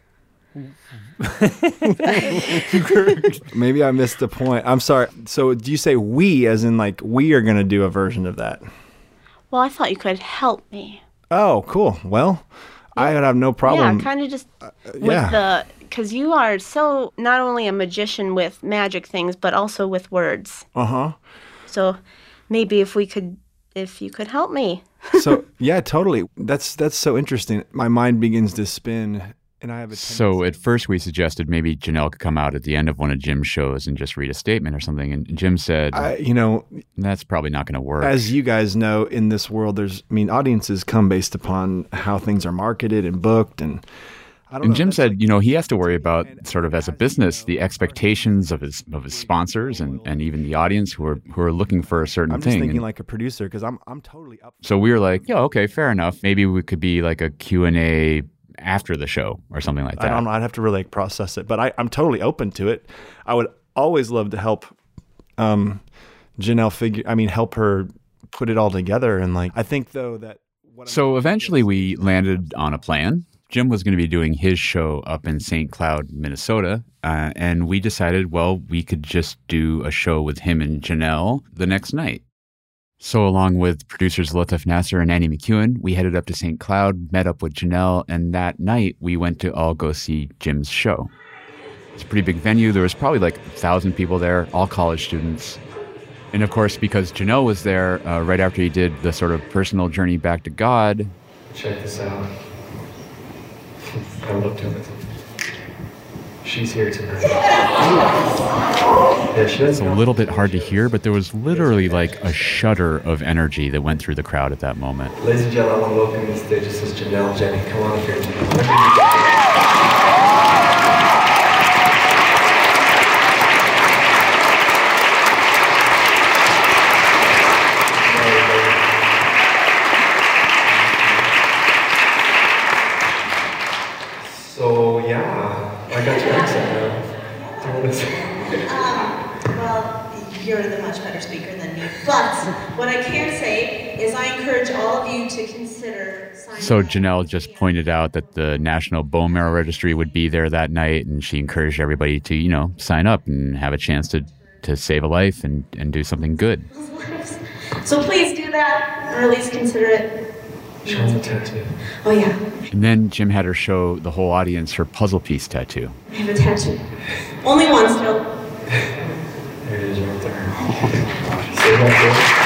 Speaker 11: Maybe I missed the point. I'm sorry. So do you say we as in like we are going to do a version of that?
Speaker 9: Well, I thought you could help me.
Speaker 11: Oh, cool. Well, I would have no problem.
Speaker 9: Yeah, kind of just with the, because you are so not only a magician with magic things, but also with words.
Speaker 11: Uh-huh.
Speaker 9: So maybe if you could help me.
Speaker 11: So, yeah, totally. That's so interesting. My mind begins to spin. And I have
Speaker 10: So at first we suggested maybe Janelle could come out at the end of one of Jim's shows and just read a statement or something. And Jim said, that's probably not going to work.
Speaker 11: As you guys know, in this world, audiences come based upon how things are marketed and booked. And
Speaker 10: Jim said, he has to worry about sort of as a business, the expectations of his sponsors and even the audience who are looking for a certain
Speaker 11: I'm
Speaker 10: thing.
Speaker 11: just thinking like a producer because I'm totally up.
Speaker 10: So we were like, yeah, okay, fair enough. Maybe we could be like a Q&A after the show or something like that.
Speaker 11: I don't know. I'd have to really process it, but I'm totally open to it. I would always love to help Janelle help her put it all together. And I think though that.
Speaker 10: So eventually we landed on a plan. Jim was going to be doing his show up in St. Cloud, Minnesota. And we decided, we could just do a show with him and Janelle the next night. So along with producers Latif Nasser and Annie McEwen, we headed up to St. Cloud, met up with Janelle, and that night we went to all go see Jim's show. It's a pretty big venue. There was probably 1,000 people there, all college students. And of course, because Janelle was there right after he did the sort of personal journey back to God.
Speaker 16: Check this out. I looked at it. She's here tonight. Yeah,
Speaker 10: it's a little bit hard to hear, but there was literally a shudder of energy that went through the crowd at that moment.
Speaker 16: Ladies and gentlemen, I want to welcome to the stage. This is Janelle Jenny. Come on up here, Janelle. So, yeah, I got your accent now. Do you want to say?
Speaker 2: Well, you're the much better speaker than me. But what I can say is I encourage all of you to consider signing
Speaker 10: So Janelle just pointed out that the National Bone Marrow Registry would be there that night, and she encouraged everybody to, sign up and have a chance to save a life and do something good.
Speaker 2: So please do that, or at least consider it.
Speaker 16: Show me the tattoo.
Speaker 2: Oh, yeah.
Speaker 10: And then Jim had her show the whole audience her puzzle piece tattoo.
Speaker 2: I have a tattoo. Only one still.
Speaker 16: There it is right there. See that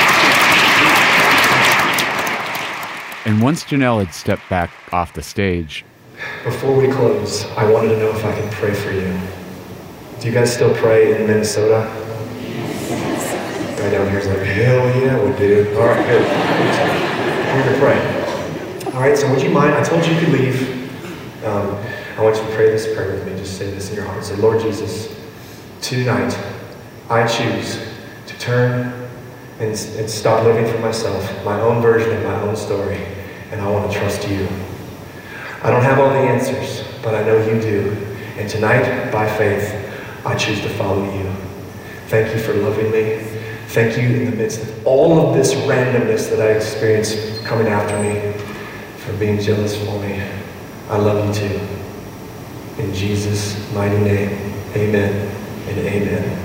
Speaker 10: And once Janelle had stepped back off the stage.
Speaker 16: Before we close, I wanted to know if I could pray for you. Do you guys still pray in Minnesota? Guy down here's like, hell yeah, we do. All right, good. We're going to pray. All right, so would you mind? I told you you could leave. I want you to pray this prayer with me. Just say this in your heart. Say, Lord Jesus, tonight I choose to turn and stop living for myself, my own version of my own story, and I want to trust you. I don't have all the answers, but I know you do. And tonight, by faith, I choose to follow you. Thank you for loving me. Thank you in the midst of all of this randomness that I experienced coming after me, for being jealous for me. I love you too. In Jesus' mighty name, amen and amen.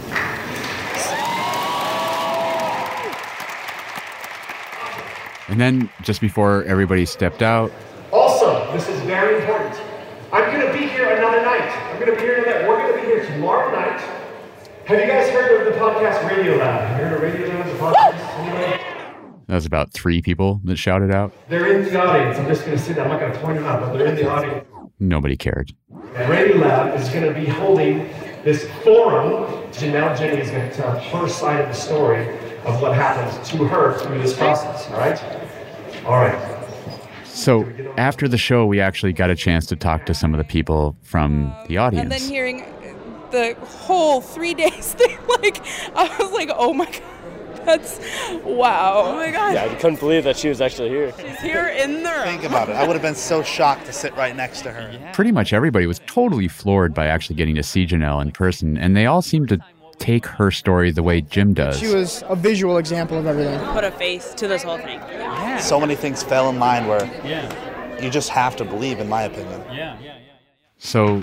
Speaker 10: And then, just before everybody stepped out.
Speaker 16: Also, this is very important. I'm going to be here another night. We're going to be here tomorrow night. Have you guys heard of the podcast Radio Lab? Have you heard of Radio Lab as a podcast? Anyway?
Speaker 10: That was about 3 people that shouted out.
Speaker 16: They're in the audience. I'm just going to sit there. I'm not going to point them out, but they're in the audience.
Speaker 10: Nobody cared.
Speaker 16: And Radio Lab is going to be holding this forum. Janelle Jenny is going to tell her side of the story of what happened to her through this process, all right? All right.
Speaker 10: So after the show, we actually got a chance to talk to some of the people from the audience.
Speaker 22: And then hearing the whole 3 days thing, I was like, oh my God, that's, wow. Oh my God.
Speaker 12: Yeah, I couldn't believe that she was actually here.
Speaker 22: She's here in the room.
Speaker 23: Think about it. I would have been so shocked to sit right next to her.
Speaker 22: Yeah.
Speaker 10: Pretty much everybody was totally floored by actually getting to see Janelle in person, and they all seemed to take her story the way Jim does.
Speaker 24: She was a visual example of everything.
Speaker 22: Put a face to this whole thing. Yeah.
Speaker 23: So many things fell in line where you just have to believe, in my opinion.
Speaker 22: Yeah.
Speaker 10: So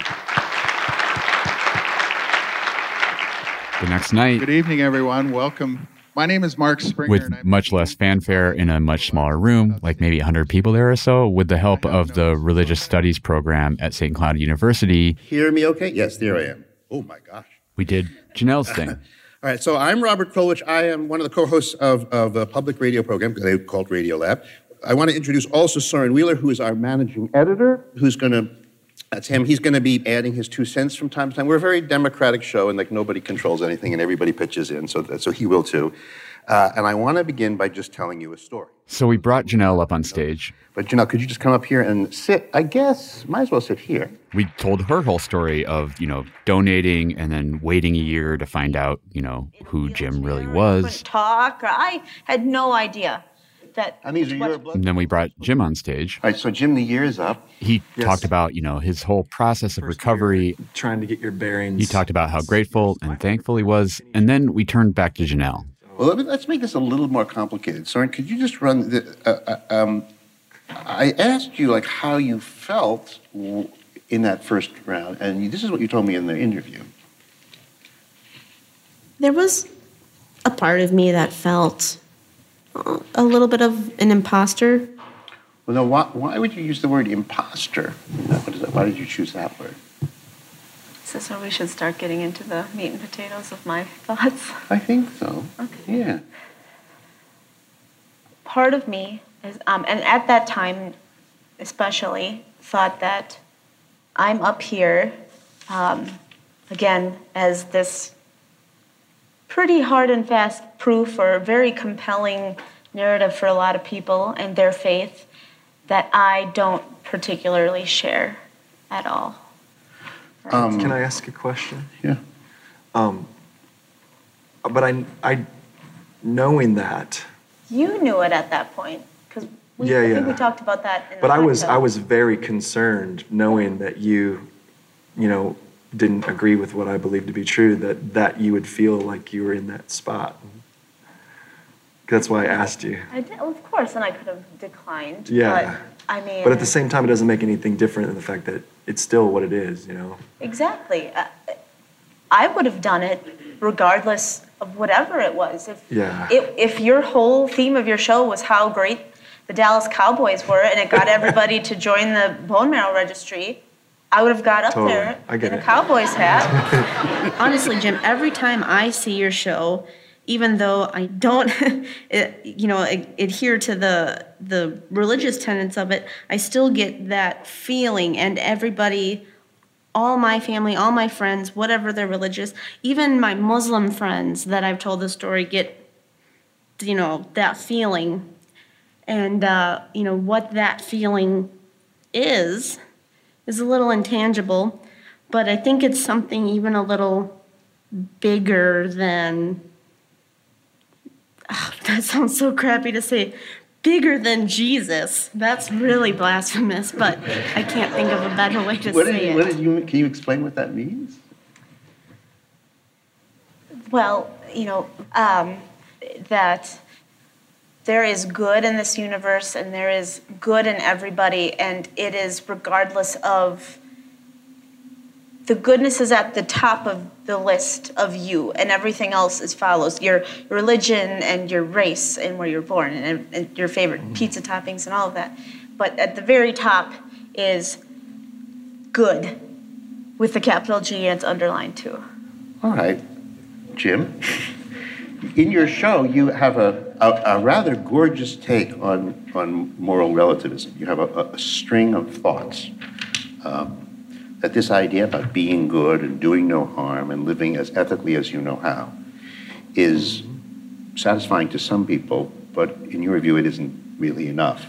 Speaker 10: the next night,
Speaker 3: good evening, everyone. Welcome. My name is Mark Springer.
Speaker 10: With much less fanfare in a much smaller room, like maybe 100 people there or so, with the help of the religious studies program at St. Cloud University.
Speaker 17: Hear me okay? Yes, there I am. Oh, my gosh.
Speaker 10: We did Janelle's thing.
Speaker 17: All right, so I'm Robert Krulwich. I am one of the co-hosts of a public radio program called Radio Lab. I want to introduce also Soren Wheeler, who is our managing editor, that's him. He's going to be adding his 2 cents from time to time. We're a very democratic show, and like nobody controls anything, and everybody pitches in, so he will too. And I want to begin by just telling you a story.
Speaker 10: So we brought Janelle up on stage.
Speaker 17: But Janelle, could you just come up here and sit? I guess, might as well sit here.
Speaker 10: We told her whole story of, donating and then waiting a year to find out, who Jim really was.
Speaker 2: Talk, or I had no idea.
Speaker 17: And these are your blood.
Speaker 10: And then we brought Jim on stage.
Speaker 17: All right, so Jim, the year is up.
Speaker 10: He talked about, his whole process of recovery.
Speaker 11: Trying to get your bearings.
Speaker 10: He talked about how grateful and thankful he was. And then we turned back to Janelle.
Speaker 17: Well, let's make this a little more complicated. Soren, could you just run I asked you, how you felt in that first round, and this is what you told me in the interview.
Speaker 9: There was a part of me that felt a little bit of an imposter.
Speaker 17: Well, no, why would you use the word imposter? Why did you choose that word?
Speaker 2: Is this where we should start getting into the meat and potatoes of my thoughts?
Speaker 17: I think so.
Speaker 2: Okay.
Speaker 17: Yeah.
Speaker 2: Part of me is, and at that time especially, thought that I'm up here, again, as this pretty hard and fast proof or very compelling narrative for a lot of people and their faith that I don't particularly share at all.
Speaker 11: Right? Can I ask a question?
Speaker 17: Yeah.
Speaker 11: But I knowing that.
Speaker 2: You knew it at that point, because I think we talked about that.
Speaker 11: But I was very concerned knowing that you didn't agree with what I believed to be true, that you would feel like you were in that spot. That's why I asked you.
Speaker 2: I did, of course, and I could have declined.
Speaker 11: Yeah.
Speaker 2: But,
Speaker 11: but at the same time, it doesn't make anything different than the fact that it's still what it is,
Speaker 2: Exactly. I would have done it regardless of whatever it was. If your whole theme of your show was how great the Dallas Cowboys were and it got everybody to join the bone marrow registry, I would have got up there in a Cowboys hat.
Speaker 9: Honestly, Jim, every time I see your show, even though I don't, adhere to the religious tenets of it, I still get that feeling. And everybody, all my family, all my friends, whatever they're religious, even my Muslim friends that I've told the story get, that feeling. And, what that feeling is a little intangible, but I think it's something even a little bigger than, that sounds so crappy to say, bigger than Jesus. That's really blasphemous, but I can't think of a better way to say it.
Speaker 17: Can you explain what that means?
Speaker 2: Well, that there is good in this universe and there is good in everybody, and it is regardless of, the goodness is at the top of the list of you, and everything else is follows. Your religion and your race and where you're born and your favorite pizza toppings and all of that. But at the very top is good with the capital G and it's underlined too.
Speaker 17: All right, Jim. In your show, you have a rather gorgeous take on moral relativism. You have a string of thoughts that this idea about being good and doing no harm and living as ethically as you know how is satisfying to some people, but in your view, it isn't really enough.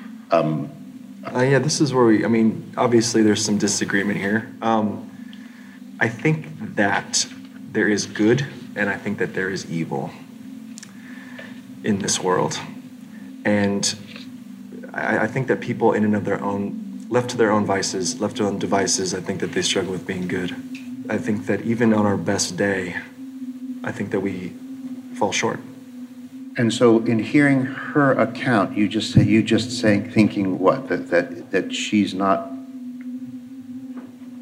Speaker 11: This is where obviously there's some disagreement here. I think that there is good and I think that there is evil in this world. And I think that people in and of their own, left to their own vices, left to their own devices, I think that they struggle with being good. I think that even on our best day, I think that we fall short.
Speaker 17: And so in hearing her account, thinking what? That she's not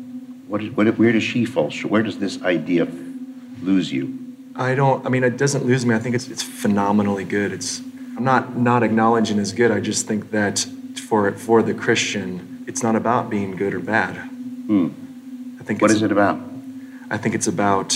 Speaker 17: Where does she fall short? Where does this idea lose you?
Speaker 11: It doesn't lose me. I think it's phenomenally good. I'm not acknowledging as good. I just think that for the Christian, it's not about being good or bad.
Speaker 17: What is it about?
Speaker 11: I think it's about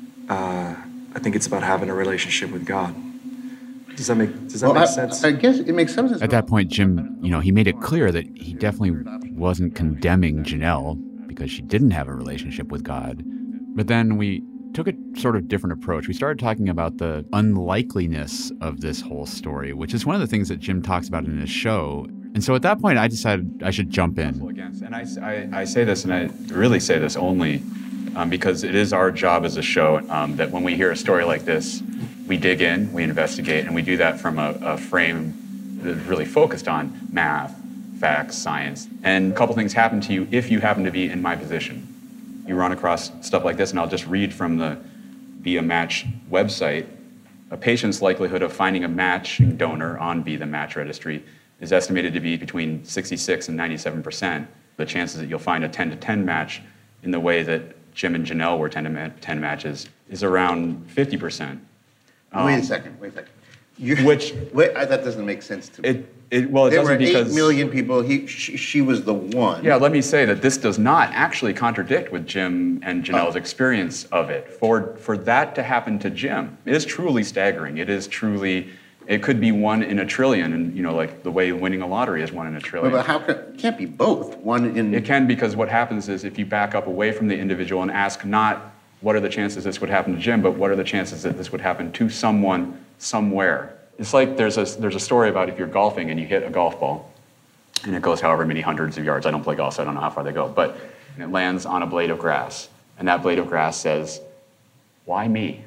Speaker 11: having a relationship with God. Does that make sense?
Speaker 17: I guess it makes some sense.
Speaker 10: At that point, Jim, he made it clear that he definitely wasn't condemning Janelle because she didn't have a relationship with God. But then we took a sort of different approach. We started talking about the unlikeliness of this whole story, which is one of the things that Jim talks about in his show. And so at that point, I decided I should jump in.
Speaker 4: And I say this, and I really say this only because it is our job as a show that when we hear a story like this, we dig in, we investigate, and we do that from a frame that's really focused on math, facts, science. And a couple things happen to you if you happen to be in my position. You run across stuff like this, and I'll just read from the Be a Match website. A patient's likelihood of finding a matching donor on Be the Match registry is estimated to be between 66 and 97%. The chances that you'll find a 10-to-10 match in the way that Jim and Janelle were 10-to-10 matches is around 50%.
Speaker 17: Wait a second. That doesn't make sense to me.
Speaker 4: It doesn't because
Speaker 17: 8 million people. She was the one.
Speaker 4: Yeah, let me say that this does not actually contradict with Jim and Janelle's experience of it. For that to happen to Jim is truly staggering. It could be 1 in a trillion, and like the way winning a lottery is 1 in a trillion.
Speaker 17: But it can't be both.
Speaker 4: It can, because what happens is if you back up away from the individual and ask not what are the chances this would happen to Jim, but what are the chances that this would happen to someone somewhere. It's like there's a story about if you're golfing and you hit a golf ball, and it goes however many hundreds of yards. I don't play golf, so I don't know how far they go, but it lands on a blade of grass, and that blade of grass says, "Why me?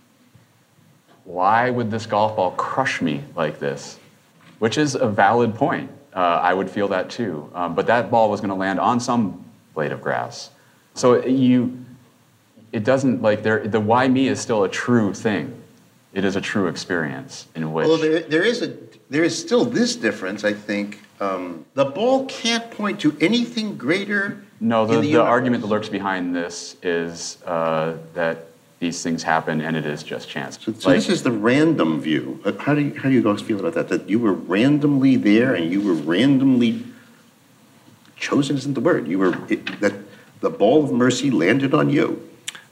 Speaker 4: Why would this golf ball crush me like this?" Which is a valid point. I would feel that too. But that ball was going to land on some blade of grass. So it doesn't, the why me is still a true thing. It is a true experience in which...
Speaker 17: Well, there is still this difference, I think. The ball can't point to anything greater.
Speaker 4: No, the argument that lurks behind this is that these things happen and it is just chance.
Speaker 17: So this is the random view. How do you guys feel about that? That you were randomly there and you were randomly chosen isn't the word. That the ball of mercy landed on you.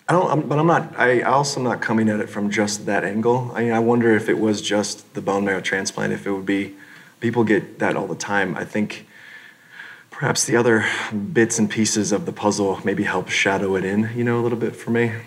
Speaker 11: I also am not coming at it from just that angle. I wonder if it was just the bone marrow transplant, if it would be, people get that all the time. I think perhaps the other bits and pieces of the puzzle maybe help shadow it in, a little bit for me.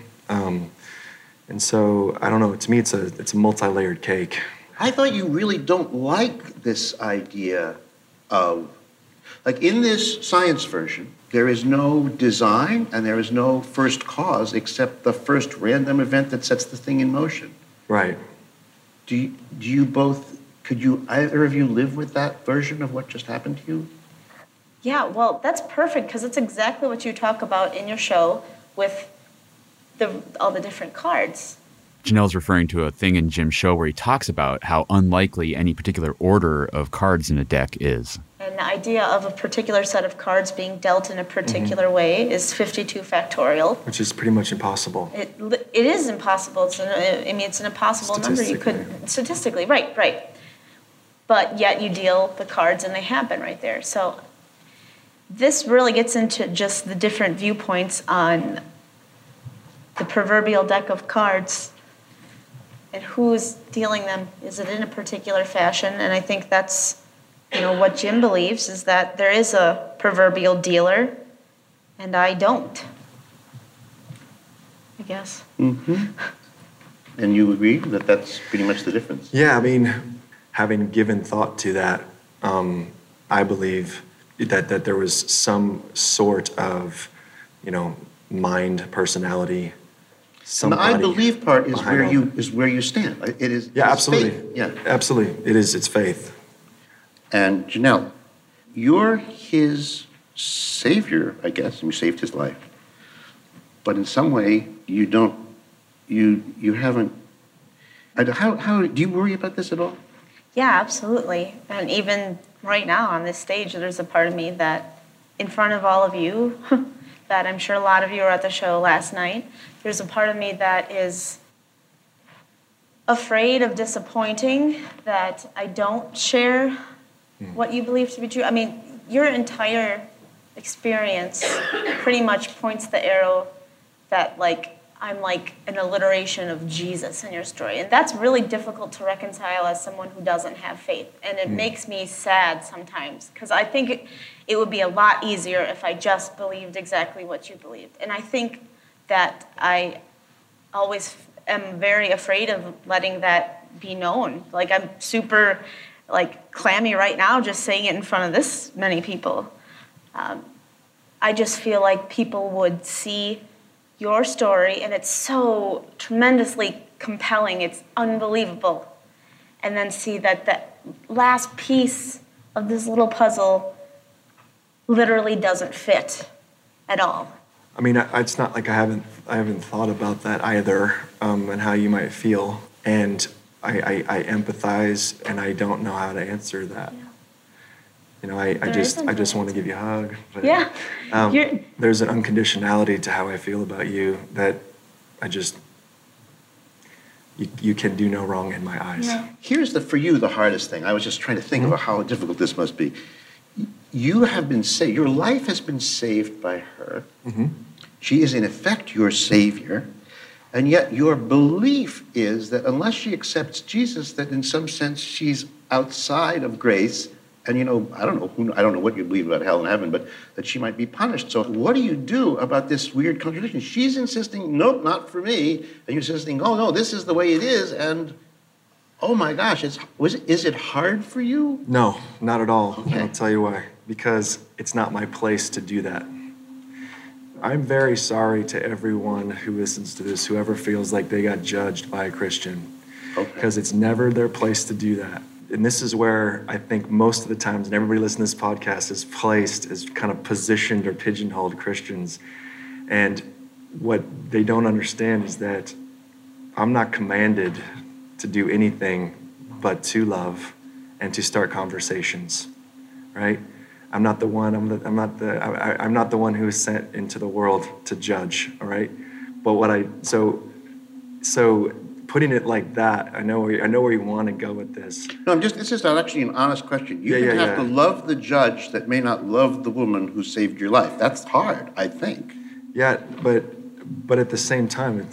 Speaker 11: And so, I don't know, to me it's a multi-layered cake.
Speaker 17: I thought you really don't like this idea of, in this science version, there is no design and there is no first cause except the first random event that sets the thing in motion.
Speaker 11: Right.
Speaker 17: Could either of you live with that version of what just happened to you?
Speaker 2: Yeah, well, that's perfect because it's exactly what you talk about in your show with all the different cards.
Speaker 10: Janelle's referring to a thing in Jim's show where he talks about how unlikely any particular order of cards in a deck is.
Speaker 2: And the idea of a particular set of cards being dealt in a particular way is 52 factorial.
Speaker 11: Which is pretty much impossible.
Speaker 2: It is impossible. It's an impossible number. You could statistically, right. But yet you deal the cards and they happen right there. So this really gets into just the different viewpoints on the proverbial deck of cards and who's dealing them. Is it in a particular fashion? And I think that's what Jim believes is that there is a proverbial dealer, and I don't, I guess.
Speaker 17: Mm-hmm. And you agree that that's pretty much the difference?
Speaker 11: Yeah, having given thought to that, I believe that there was some sort of, mind, personality.
Speaker 17: And the I believe part is where you stand. It is.
Speaker 11: Yeah, absolutely.
Speaker 17: Faith. Yeah,
Speaker 11: absolutely. It is. It's faith.
Speaker 17: And Janelle, you're his savior, I guess, and you saved his life. But in some way, you haven't. How do you worry about this at all?
Speaker 2: Yeah, absolutely. And even right now on this stage, there's a part of me that, in front of all of you, that I'm sure a lot of you were at the show last night. There's a part of me that is afraid of disappointing, that I don't share what you believe to be true. I mean, your entire experience pretty much points the arrow that, like, I'm like an alliteration of Jesus in your story. And that's really difficult to reconcile as someone who doesn't have faith. And it makes me sad sometimes, because I think it would be a lot easier if I just believed exactly what you believed. And I think that I always am very afraid of letting that be known. Like, I'm super, like, clammy right now just saying it in front of this many people. I just feel like people would see your story, and it's so tremendously compelling, it's unbelievable, and then see that that last piece of this little puzzle literally doesn't fit at all.
Speaker 11: I mean, it's not like I haven't thought about that either, and how you might feel, and I empathize, and I don't know how to answer that. Yeah. You know, I just want to give you a hug. But,
Speaker 2: yeah.
Speaker 11: There's an unconditionality to how I feel about you that you can do no wrong in my eyes.
Speaker 17: Yeah. Here's for you the hardest thing. I was just trying to think about how difficult this must be. You have been saved. Your life has been saved by her. Mm-hmm. She is in effect your savior. And yet your belief is that unless she accepts Jesus, that in some sense she's outside of grace. And, you know, I don't know what you believe about hell and heaven, but that she might be punished. So what do you do about this weird contradiction? She's insisting, nope, not for me. And you're insisting, oh, no, this is the way it is. And, oh, my gosh, is it hard for you?
Speaker 11: No, not at all.
Speaker 17: Okay.
Speaker 11: I'll tell you why. Because it's not my place to do that. I'm very sorry to everyone who listens to this, whoever feels like they got judged by a Christian. Okay. Because it's never their place to do that. And this is where I think most of the times, and everybody listening to this podcast is placed as kind of positioned or pigeonholed Christians. And what they don't understand is that I'm not commanded to do anything but to love and to start conversations, right? I'm not the one. I'm not the one who is sent into the world to judge. All right, but so putting it like that, I know where you want to go with this.
Speaker 17: No, this is actually an honest question. You have to love the judge that may not love the woman who saved your life. That's hard, I think.
Speaker 11: Yeah, but at the same time,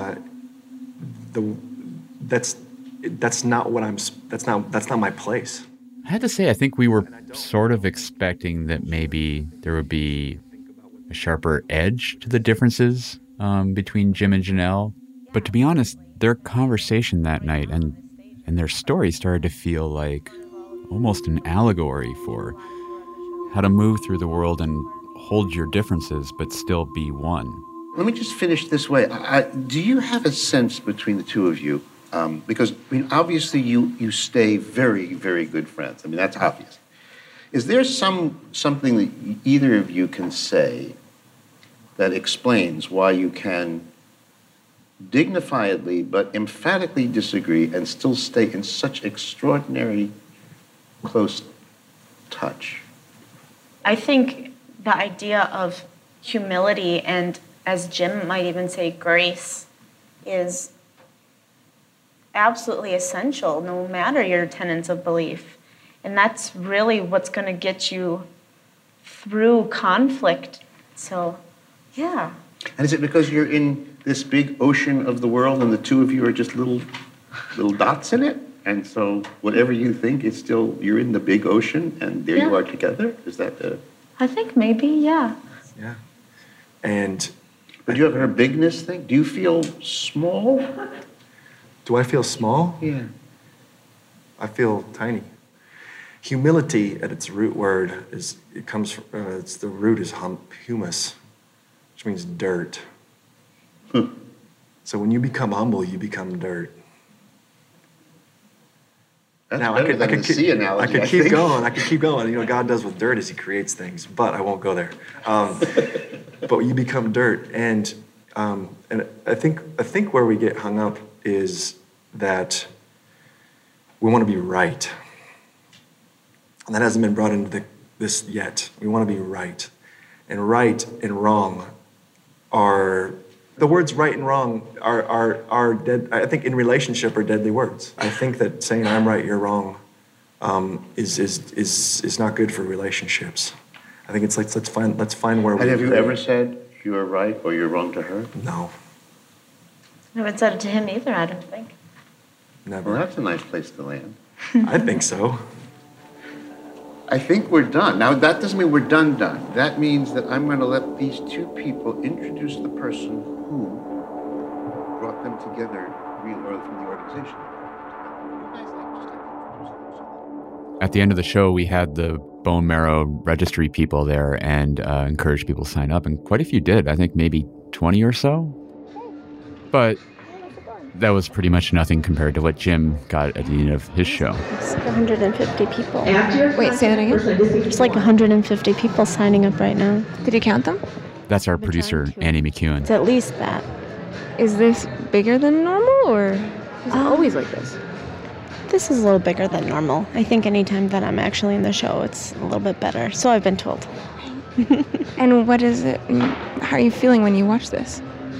Speaker 11: that's not my place.
Speaker 10: I had to say, I think we were sort of expecting that maybe there would be a sharper edge to the differences between Jim and Janelle. But to be honest, their conversation that night and their story started to feel like almost an allegory for how to move through the world and hold your differences but still be one.
Speaker 17: Let me just finish this way. Do you have a sense between the two of you? Because, I mean, obviously you stay very, very good friends. I mean, that's obvious. Is there something that either of you can say that explains why you can dignifiedly but emphatically disagree and still stay in such extraordinary close touch?
Speaker 2: I think the idea of humility and, as Jim might even say, grace is absolutely essential no matter your tenets of belief. And that's really what's going to get you through conflict. So, yeah.
Speaker 17: And is it because you're in this big ocean of the world and the two of you are just little dots in it? And so whatever you think is still, you're in the big ocean and there you are together? Is that the...
Speaker 2: I think maybe, yeah.
Speaker 11: Yeah.
Speaker 17: But you have her bigness thing? Do you feel small?
Speaker 11: Do I feel small?
Speaker 17: Yeah.
Speaker 11: I feel tiny. Humility at its root word the root is humus, which means dirt. So when you become humble, you become dirt.
Speaker 17: That's
Speaker 11: now
Speaker 17: better than the sea analogy,
Speaker 11: I could keep going. You know, God does with dirt is He creates things, but I won't go there. But you become dirt, and I think where we get hung up is that we want to be right, and that hasn't been brought into this yet. We want to be right, and right and wrong are the words right and wrong are dead. I think in relationship are deadly words. I think that saying I'm right, you're wrong is not good for relationships. I think it's like let's find where we.
Speaker 17: And have you ever said you're right or you're wrong to her?
Speaker 11: No.
Speaker 2: I haven't said it to him either, I don't think.
Speaker 11: Never.
Speaker 17: Well, that's a nice place to land.
Speaker 11: I think so.
Speaker 17: I think we're done. Now, that doesn't mean we're done. That means that I'm going to let these two people introduce the person who brought them together from the organization.
Speaker 10: At the end of the show, we had the bone marrow registry people there and encouraged people to sign up, and quite a few did. I think maybe 20 or so. But that was pretty much nothing compared to what Jim got at the end of his show.
Speaker 9: It's 150 people.
Speaker 5: Wait, say that again?
Speaker 9: There's like 150 people signing up right now.
Speaker 5: Did you count them?
Speaker 10: That's our producer, Annie McEwen.
Speaker 9: It's at least that.
Speaker 5: Is this bigger than normal, or is it always like this?
Speaker 9: This is a little bigger than normal. I think anytime that I'm actually in the show, it's a little bit better. So I've been told.
Speaker 5: And what is it? How are you feeling when you watch this?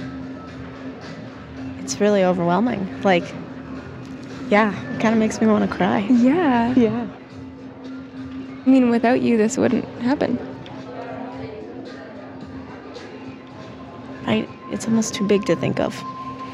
Speaker 9: It's really overwhelming. Like, yeah, it kind of makes me want to cry.
Speaker 5: Yeah.
Speaker 9: Yeah.
Speaker 5: I mean, without you, this wouldn't happen.
Speaker 9: It's almost too big to think of.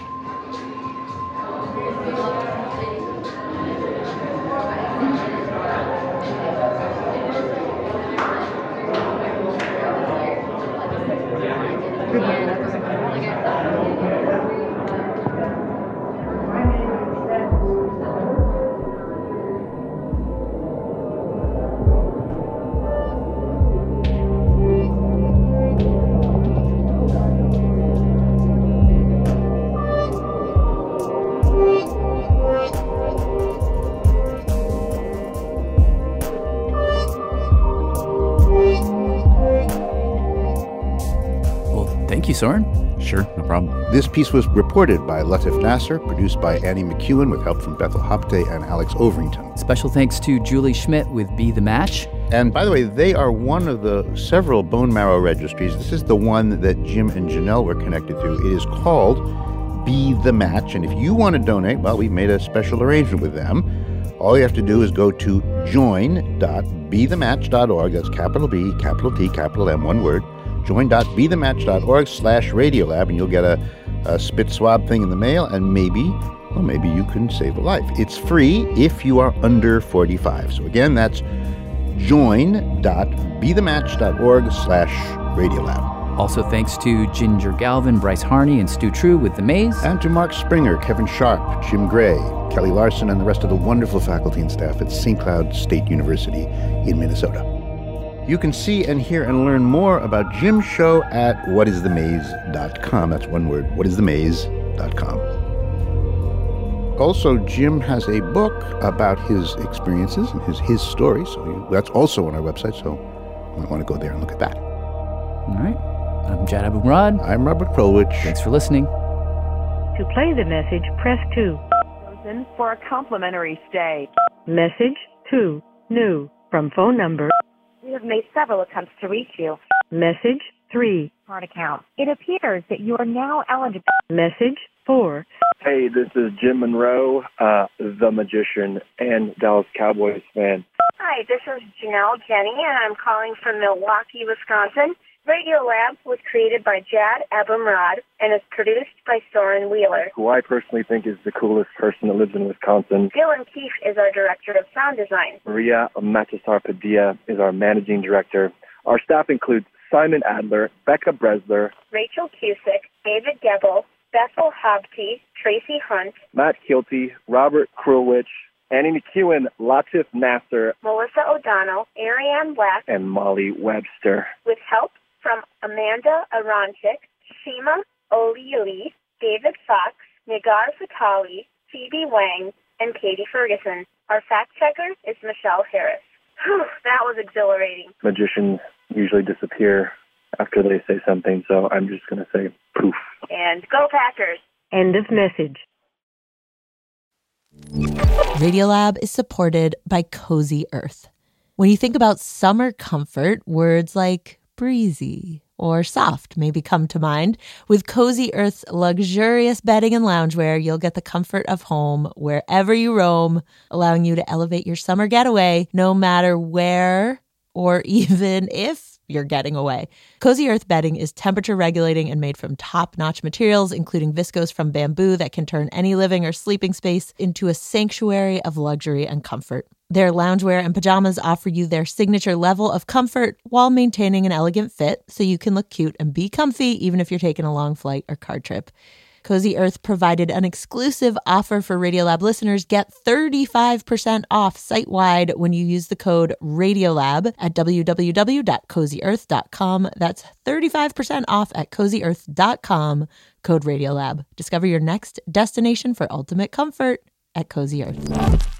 Speaker 6: Soren?
Speaker 10: Sure, no problem.
Speaker 8: This piece was reported by Latif Nasser, produced by Annie McEwen with help from Bethel Hopte and Alex Overington.
Speaker 6: Special thanks to Julie Schmidt with Be The Match.
Speaker 8: And by the way, they are one of the several bone marrow registries. This is the one that Jim and Janelle were connected to. It is called Be The Match. And if you want to donate, well, we've made a special arrangement with them. All you have to do is go to join.bethematch.org. That's capital B, capital T, capital M, one word. join.bethematch.org/Radiolab, and you'll get a spit swab thing in the mail, and maybe you can save a life. It's free if you are under 45. So again, that's join.bethematch.org/Radiolab.
Speaker 6: Also thanks to Ginger Galvin, Bryce Harney, and Stu True with The Maze.
Speaker 8: And to Mark Springer, Kevin Sharp, Jim Gray, Kelly Larson, and the rest of the wonderful faculty and staff at St. Cloud State University in Minnesota. You can see and hear and learn more about Jim's show at whatisthemaze.com. That's one word, whatisthemaze.com. Also, Jim has a book about his experiences and his story, so that's also on our website, so you might want to go there and look at that.
Speaker 6: All right. I'm Jad Abumrad.
Speaker 8: I'm Robert Krulwich.
Speaker 6: Thanks for listening.
Speaker 7: To play the message, press 2. Chosen for a complimentary stay. Message 2. New. From phone number.
Speaker 13: We have made several attempts to reach you.
Speaker 7: Message 3.
Speaker 13: Card account. It appears that you are now eligible.
Speaker 7: Message 4.
Speaker 12: Hey, this is Jim Monroe, the magician and Dallas Cowboys fan.
Speaker 13: Hi, this is Janelle Jenny, and I'm calling from Milwaukee, Wisconsin. Radiolab was created by Jad Abumrad and is produced by Soren Wheeler,
Speaker 12: who I personally think is the coolest person that lives in Wisconsin.
Speaker 13: Dylan Keefe is our director of sound design.
Speaker 12: Maria Matasar Padilla is our managing director. Our staff includes Simon Adler, Becca Bresler,
Speaker 13: Rachel Cusick, David Gebel, Bethel Hobte, Tracy Hunt,
Speaker 12: Matt Kilty, Robert Krulwich, Annie McEwen, Latif Nasser,
Speaker 13: Melissa O'Donnell, Ariane Black,
Speaker 12: and Molly Webster.
Speaker 13: With help from Amanda Aronchik, Shima Oliili, David Fox, Nigar Fatali, Phoebe Wang, and Katie Ferguson. Our fact checker is Michelle Harris. Whew, that was exhilarating.
Speaker 12: Magicians usually disappear after they say something, so I'm just going to say poof.
Speaker 13: And go Packers.
Speaker 7: End of message.
Speaker 1: Radiolab is supported by Cozy Earth. When you think about summer comfort, words like breezy or soft maybe come to mind. With Cozy Earth's luxurious bedding and loungewear, you'll get the comfort of home wherever you roam, allowing you to elevate your summer getaway no matter where or even if you're getting away. Cozy Earth bedding is temperature regulating and made from top-notch materials, including viscose from bamboo that can turn any living or sleeping space into a sanctuary of luxury and comfort. Their loungewear and pajamas offer you their signature level of comfort while maintaining an elegant fit, so you can look cute and be comfy even if you're taking a long flight or car trip. Cozy Earth provided an exclusive offer for Radiolab listeners. Get 35% off site-wide when you use the code Radiolab at www.cozyearth.com. That's 35% off at cozyearth.com, code Radiolab. Discover your next destination for ultimate comfort at Cozy Earth.